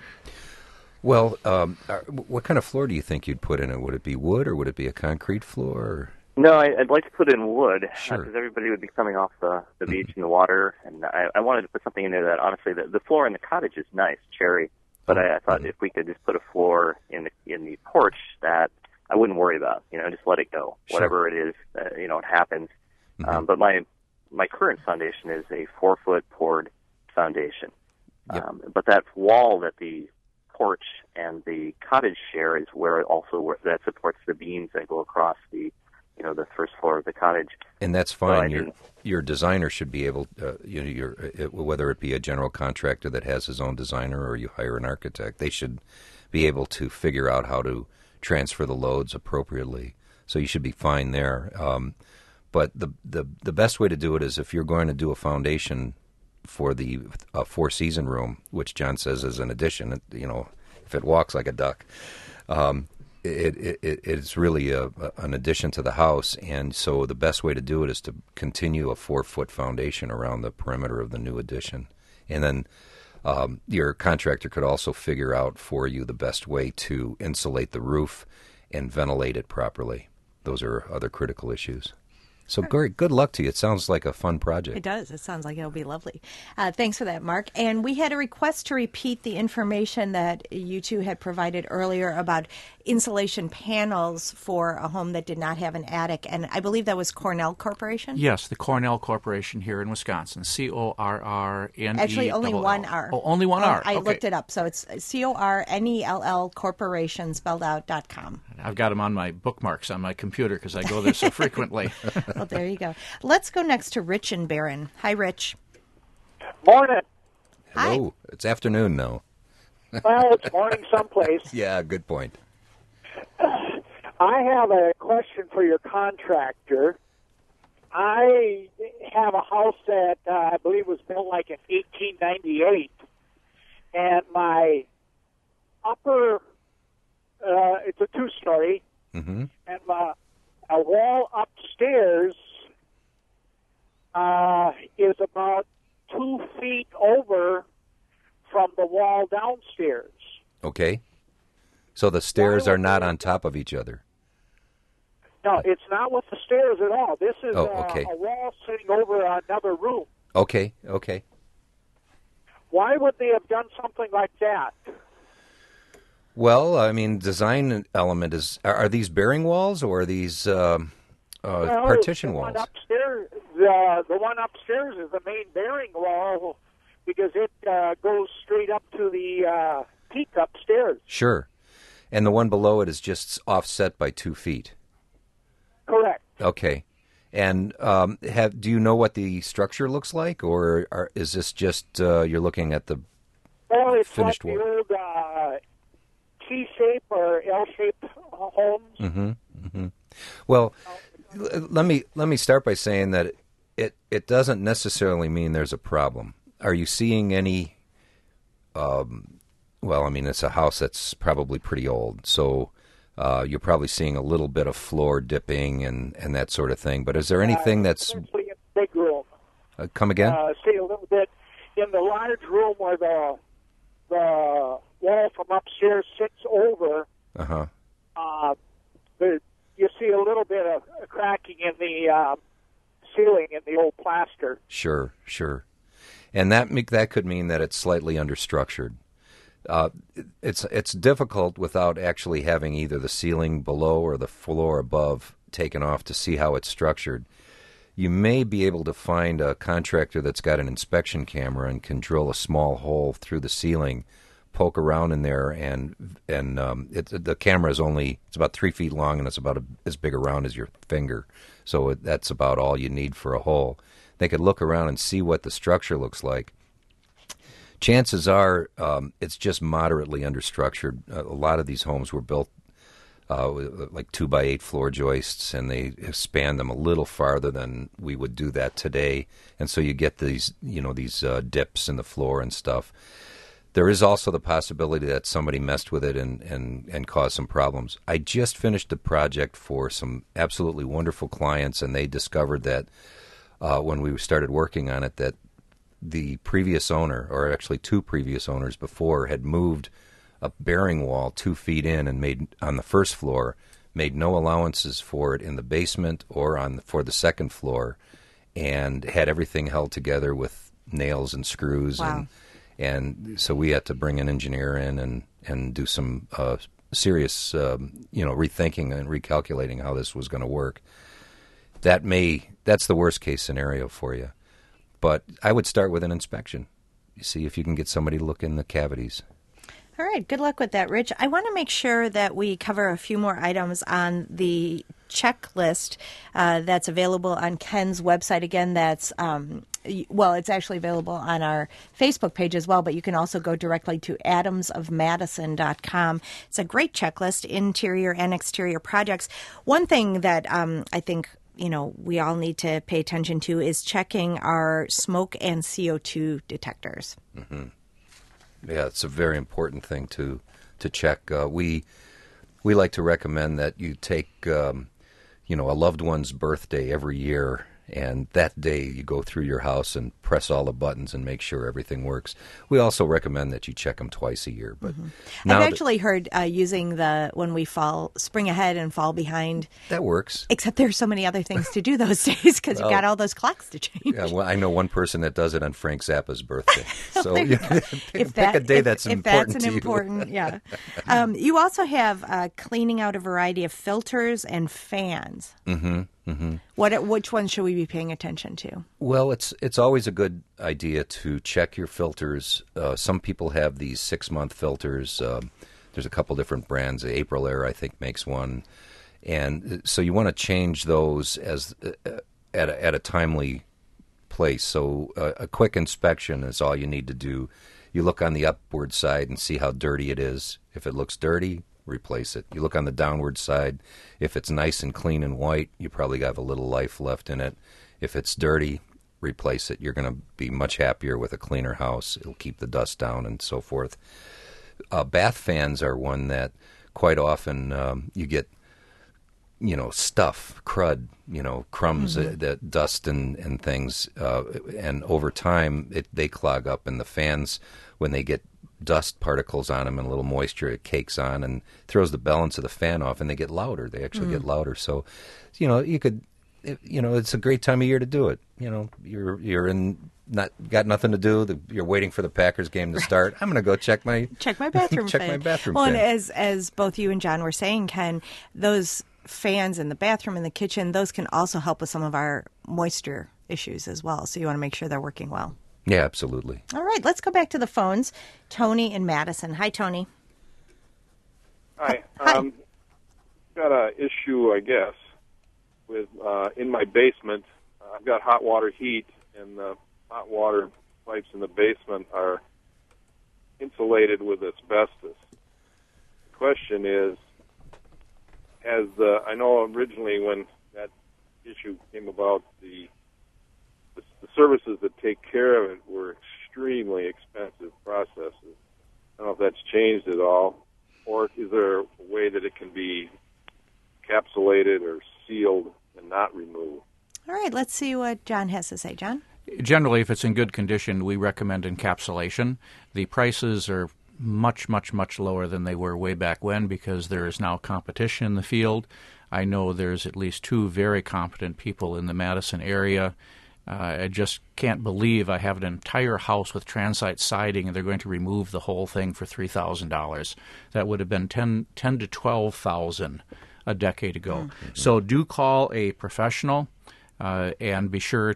Well, what kind of floor do you think you'd put in it? Would it be wood or would it be a concrete floor? Or? No, I'd like to put in wood, Sure. Because everybody would be coming off the beach and the water, and I wanted to put something in there that, honestly, the floor in the cottage is nice, cherry, but I thought if we could just put a floor in the porch that I wouldn't worry about, just let it go. Sure. Whatever it is, it happens. Mm-hmm. But my current foundation is a 4-foot poured foundation. Yep. But that wall that the porch and the cottage share is where that supports the beams that go across the first floor of the cottage. And that's fine. So your designer should be able, whether it be a general contractor that has his own designer or you hire an architect, they should be able to figure out how to transfer the loads appropriately. So you should be fine there. But the best way to do it is if you're going to do a foundation for the 4-season room, which John says is an addition, if it walks like a duck, it's really an addition to the house, and so the best way to do it is to continue a 4-foot foundation around the perimeter of the new addition. And then your contractor could also figure out for you the best way to insulate the roof and ventilate it properly. Those are other critical issues. So good luck to you. It sounds like a fun project. It does. It sounds like it'll be lovely. Thanks for that, Mark. And we had a request to repeat the information that you two had provided earlier about insulation panels for a home that did not have an attic. And I believe that was Cornell Corporation? Yes, the Cornell Corporation here in Wisconsin. Corrnell. Actually, only one R. Oh, only one R. I Okay. looked it up. So it's Cornell Corporation spelled out .com. I've got them on my bookmarks on my computer because I go there so frequently. Well, there you go. Let's go next to Rich and Barron. Hi, Rich. Morning. Hello. It's afternoon now. Well, it's morning someplace. Yeah, good point. I have a question for your contractor. I have a house that I believe was built like in 1898, and my upper, it's a two-story, Mm-hmm. and a wall upstairs is about 2 feet over from the wall downstairs. Okay. So the stairs are not on top of each other. No, it's not with the stairs at all. This is okay. a wall sitting over another room. Okay. Why would they have done something like that? Well, I mean, design element is, are these bearing walls or are these partition walls? The one upstairs is the main bearing wall because it goes straight up to the peak upstairs. Sure. And the one below it is just offset by 2 feet. Correct. Okay. And do you know what the structure looks like, or is this just you're looking at the finished like wall? the old T-shape or L-shape homes. Mm-hmm. Mm-hmm. Well, let me start by saying that it doesn't necessarily mean there's a problem. Are you seeing any? Well, I mean, it's a house that's probably pretty old, so you're probably seeing a little bit of floor dipping and that sort of thing. But is there anything that's Especially in the big room? Come again? See a little bit in the large room where the wall from upstairs sits over. Uh-huh. You see a little bit of cracking in the ceiling in the old plaster. Sure. And that could mean that it's slightly understructured. It's difficult without actually having either the ceiling below or the floor above taken off to see how it's structured. You may be able to find a contractor that's got an inspection camera and can drill a small hole through the ceiling, poke around in there, and the camera is it's about 3 feet long and it's about as big around as your finger. So that's about all you need for a hole. They could look around and see what the structure looks like. Chances are it's just moderately understructured. A lot of these homes were built like 2x8 floor joists, and they expand them a little farther than we would do that today. And so you get these dips in the floor and stuff. There is also the possibility that somebody messed with it and caused some problems. I just finished a project for some absolutely wonderful clients, and they discovered that when we started working on it that the previous owner, or actually two previous owners before, had moved a bearing wall 2 feet in and made on the first floor, made no allowances for it in the basement or for the second floor, and had everything held together with nails and screws. Wow. And so we had to bring an engineer in and do some serious rethinking and recalculating how this was going to work. That's the worst case scenario for you. But I would start with an inspection. You see if you can get somebody to look in the cavities. All right. Good luck with that, Rich. I want to make sure that we cover a few more items on the checklist that's available on Ken's website. Again, that's, it's actually available on our Facebook page as well, but you can also go directly to adamsofmadison.com. It's a great checklist, interior and exterior projects. One thing that I think we all need to pay attention to is checking our smoke and CO2 detectors. Mm-hmm. Yeah, it's a very important thing to check. We like to recommend that you take, a loved one's birthday every year And that day you go through your house and press all the buttons and make sure everything works. We also recommend that you check them twice a year. But I've actually heard using when we spring ahead and fall behind. That works. Except there's so many other things to do those days because you've got all those clocks to change. Yeah, well, I know one person that does it on Frank Zappa's birthday. So pick a day that's important to you. Yeah. You also have cleaning out a variety of filters and fans. Mm-hmm. Mm-hmm. Which ones should we be paying attention to? Well, it's always a good idea to check your filters. Some people have these 6-month filters. There's a couple different brands. Aprilaire, I think, makes one, and so you want to change those as at a timely place. So a quick inspection is all you need to do. You look on the upward side and see how dirty it is. If it looks dirty, replace it. You look on the downward side. If it's nice and clean and white, you probably have a little life left in it. If it's dirty, replace it. You're going to be much happier with a cleaner house. It'll keep the dust down and so forth. Bath fans are one that quite often you get, stuff, crud, crumbs, that dust and things. And over time, they clog up, and the fans, when they get dust particles on them and a little moisture, it cakes on and throws the balance of the fan off, and they get louder. They actually get louder. So, you could, it's a great time of year to do it. You're got nothing to do. You're waiting for the Packers game to start. I'm going to go check my bathroom check fan. my bathroom well, fan. And as both you and John were saying, Ken, those fans in the bathroom and the kitchen, those can also help with some of our moisture issues as well. So you want to make sure they're working well. Yeah, absolutely. All right, let's go back to the phones. Tony in Madison. Hi, Tony. Hi. Got an issue, I guess, with in my basement. I've got hot water heat, and the hot water pipes in the basement are insulated with asbestos. The question is, I know originally when that issue came about, the services that take care of it were extremely expensive processes. I don't know if that's changed at all, or is there a way that it can be encapsulated or sealed and not removed? All right, let's see what John has to say. John? Generally, if it's in good condition, we recommend encapsulation. The prices are much, much, much lower than they were way back when because there is now competition in the field. I know there's at least 2 very competent people in the Madison area. I just can't believe I have an entire house with transite siding and they're going to remove the whole thing for $3,000. That would have been $10,000 to $12,000 a decade ago. Mm-hmm. So do call a professional and be sure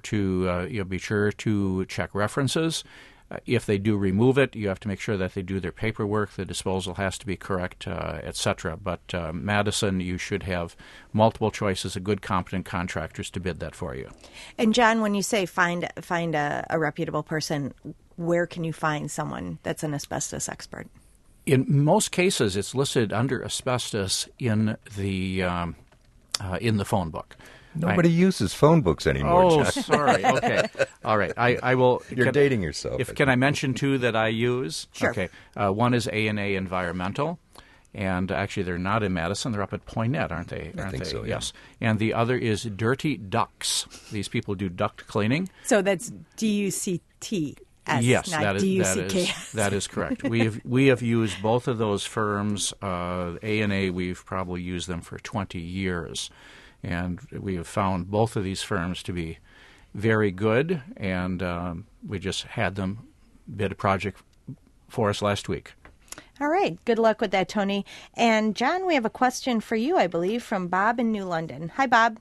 to check references. If they do remove it, you have to make sure that they do their paperwork, the disposal has to be correct, etc. But Madison, you should have multiple choices of good, competent contractors to bid that for you. And John, when you say find a reputable person, where can you find someone that's an asbestos expert? In most cases, it's listed under asbestos in the phone book. Nobody uses phone books anymore, Oh, John. sorry. Okay. All right. I will. You're dating yourself. Can I mention 2 that I use? Sure. Okay. One is A&A Environmental, and actually they're not in Madison. They're up at Poinet, aren't they? I think so, yeah. Yes. And the other is Dirty Ducts. These people do duct cleaning. So that's DUCT. Yes, not DUCK. That is correct. We have used both of those firms. A&A, we've probably used them for 20 years. And we have found both of these firms to be very good, and we just had them bid a project for us last week. All right. Good luck with that, Tony. And, John, we have a question for you, I believe, from Bob in New London. Hi, Bob.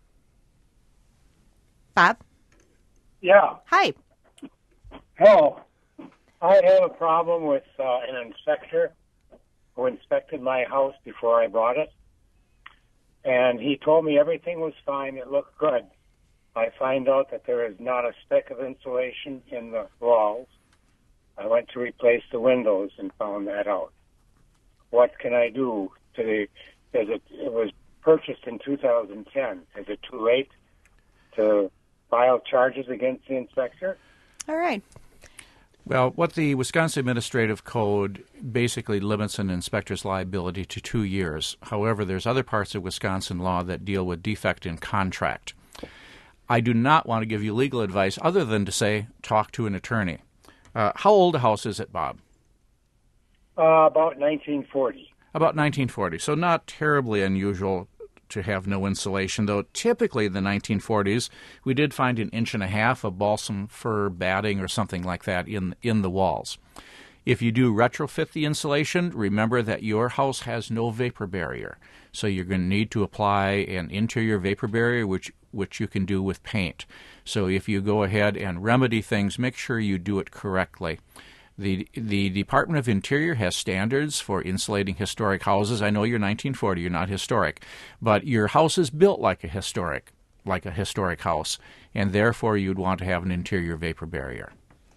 Bob? Yeah. Hi. Hello. I have a problem with an inspector who inspected my house before I bought it. And he told me everything was fine. It looked good. I find out that there is not a speck of insulation in the walls. I went to replace the windows and found that out. What can I do it was purchased in 2010. Is it too late to file charges against the inspector? All right. Well, what the Wisconsin Administrative Code basically limits an inspector's liability to 2 years. However, there's other parts of Wisconsin law that deal with defect in contract. I do not want to give you legal advice other than to say talk to an attorney. How old a house is it, Bob? About 1940. About 1940, so not terribly unusual to have no insulation, though typically in the 1940s we did find 1.5 inches of balsam fir batting or something like that in the walls. If you do retrofit the insulation, remember that your house has no vapor barrier, so you're going to need to apply an interior vapor barrier, which you can do with paint. So if you go ahead and remedy things, make sure you do it correctly. The Department of Interior has standards for insulating historic houses. I know you're 1940, you're not historic, but your house is built like a historic house, and therefore you'd want to have an interior vapor barrier.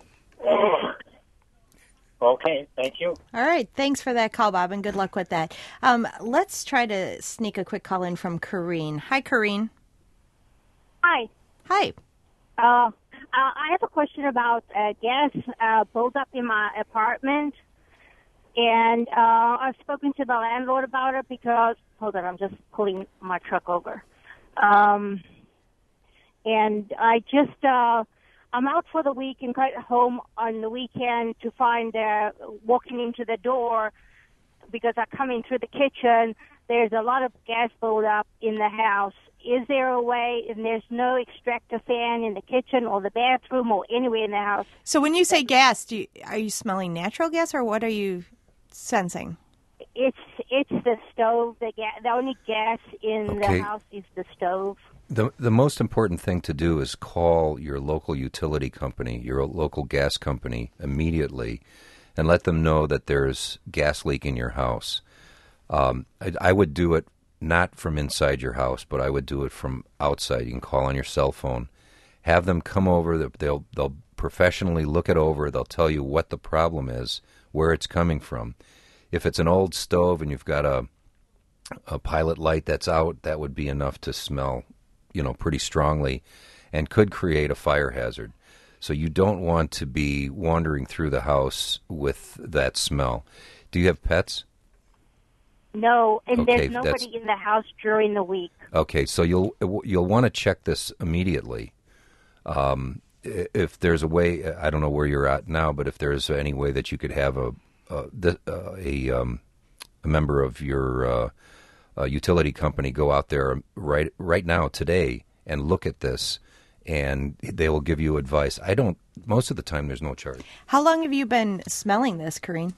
Okay, thank you. All right, thanks for that call, Bob, and good luck with that. Let's try to sneak a quick call in from Corrine. Hi, Corrine. Hi. Hi. I have a question about gas buildup in my apartment, and I've spoken to the landlord about it because, hold on, I'm just pulling my truck over. And I just, I'm out for the week and got home on the weekend to find walking into the door, because I'm coming through the kitchen, there's a lot of gas buildup in the house. Is there a way, and there's no extractor fan in the kitchen or the bathroom or anywhere in the house? So when you say gas, are you smelling natural gas, or what are you sensing? It's the stove. The only gas in the house is the stove. The most important thing to do is call your local utility company, your local gas company, immediately, and let them know that there's gas leak in your house. I would do it not from inside your house, but I would do it from outside. You can call on your cell phone, have them come over. They'll professionally look it over. They'll tell you what the problem is, where it's coming from. If it's an old stove and you've got a pilot light that's out, that would be enough to smell, pretty strongly, and could create a fire hazard. So you don't want to be wandering through the house with that smell. Do you have pets? No, and there's nobody in the house during the week. Okay, so you'll want to check this immediately. If there's a way, I don't know where you're at now, but if there's any way that you could have a member of your utility company go out there right now today and look at this, and they will give you advice. Most of the time there's no charge. How long have you been smelling this, Corrine?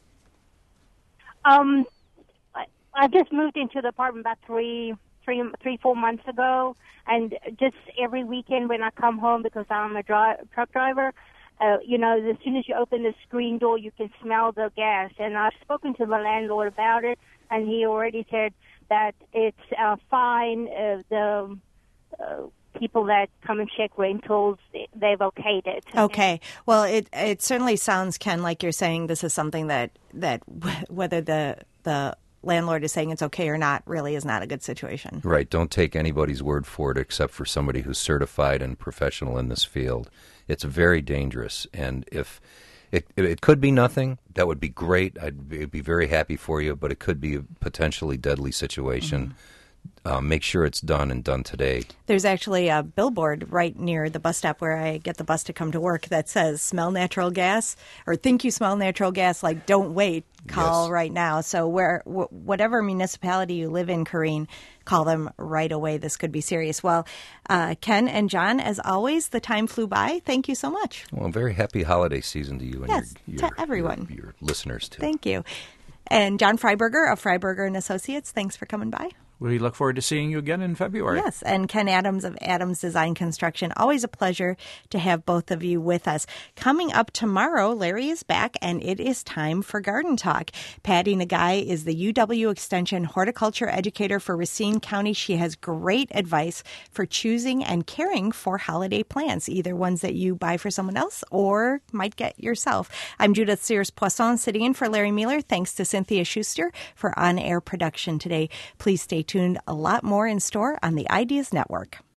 I just moved into the apartment about 4 months ago, and just every weekend when I come home, because I'm a truck driver, as soon as you open the screen door, you can smell the gas. And I've spoken to the landlord about it, and he already said that it's fine. The people that come and check rentals, they've okayed it. Okay. Well, it certainly sounds, Ken, like you're saying this is something that whether the landlord is saying it's okay or not really is not a good situation. Right. Don't take anybody's word for it except for somebody who's certified and professional in this field. It's very dangerous, and if it could be nothing, that would be great. I'd be very happy for you, but it could be a potentially deadly situation. Mm-hmm. Make sure it's done and done today. There's actually a billboard right near the bus stop where I get the bus to come to work that says smell natural gas, or think you smell natural gas, like don't wait, call right now. So whatever municipality you live in, Corrine, call them right away. This could be serious. Well, Ken and John, as always, the time flew by. Thank you so much. Well, very happy holiday season to you and to everyone. Your listeners, too. Thank you. And John Freiberger of Freiberger & Associates, thanks for coming by. We look forward to seeing you again in February. Yes, and Ken Adams of Adams Design Construction. Always a pleasure to have both of you with us. Coming up tomorrow, Larry is back, and it is time for Garden Talk. Patty Nagai is the UW Extension horticulture educator for Racine County. She has great advice for choosing and caring for holiday plants, either ones that you buy for someone else or might get yourself. I'm Judith Sears-Poisson, sitting in for Larry Mueller. Thanks to Cynthia Schuster for on-air production today. Please stay tuned. A lot more in store on the Ideas Network.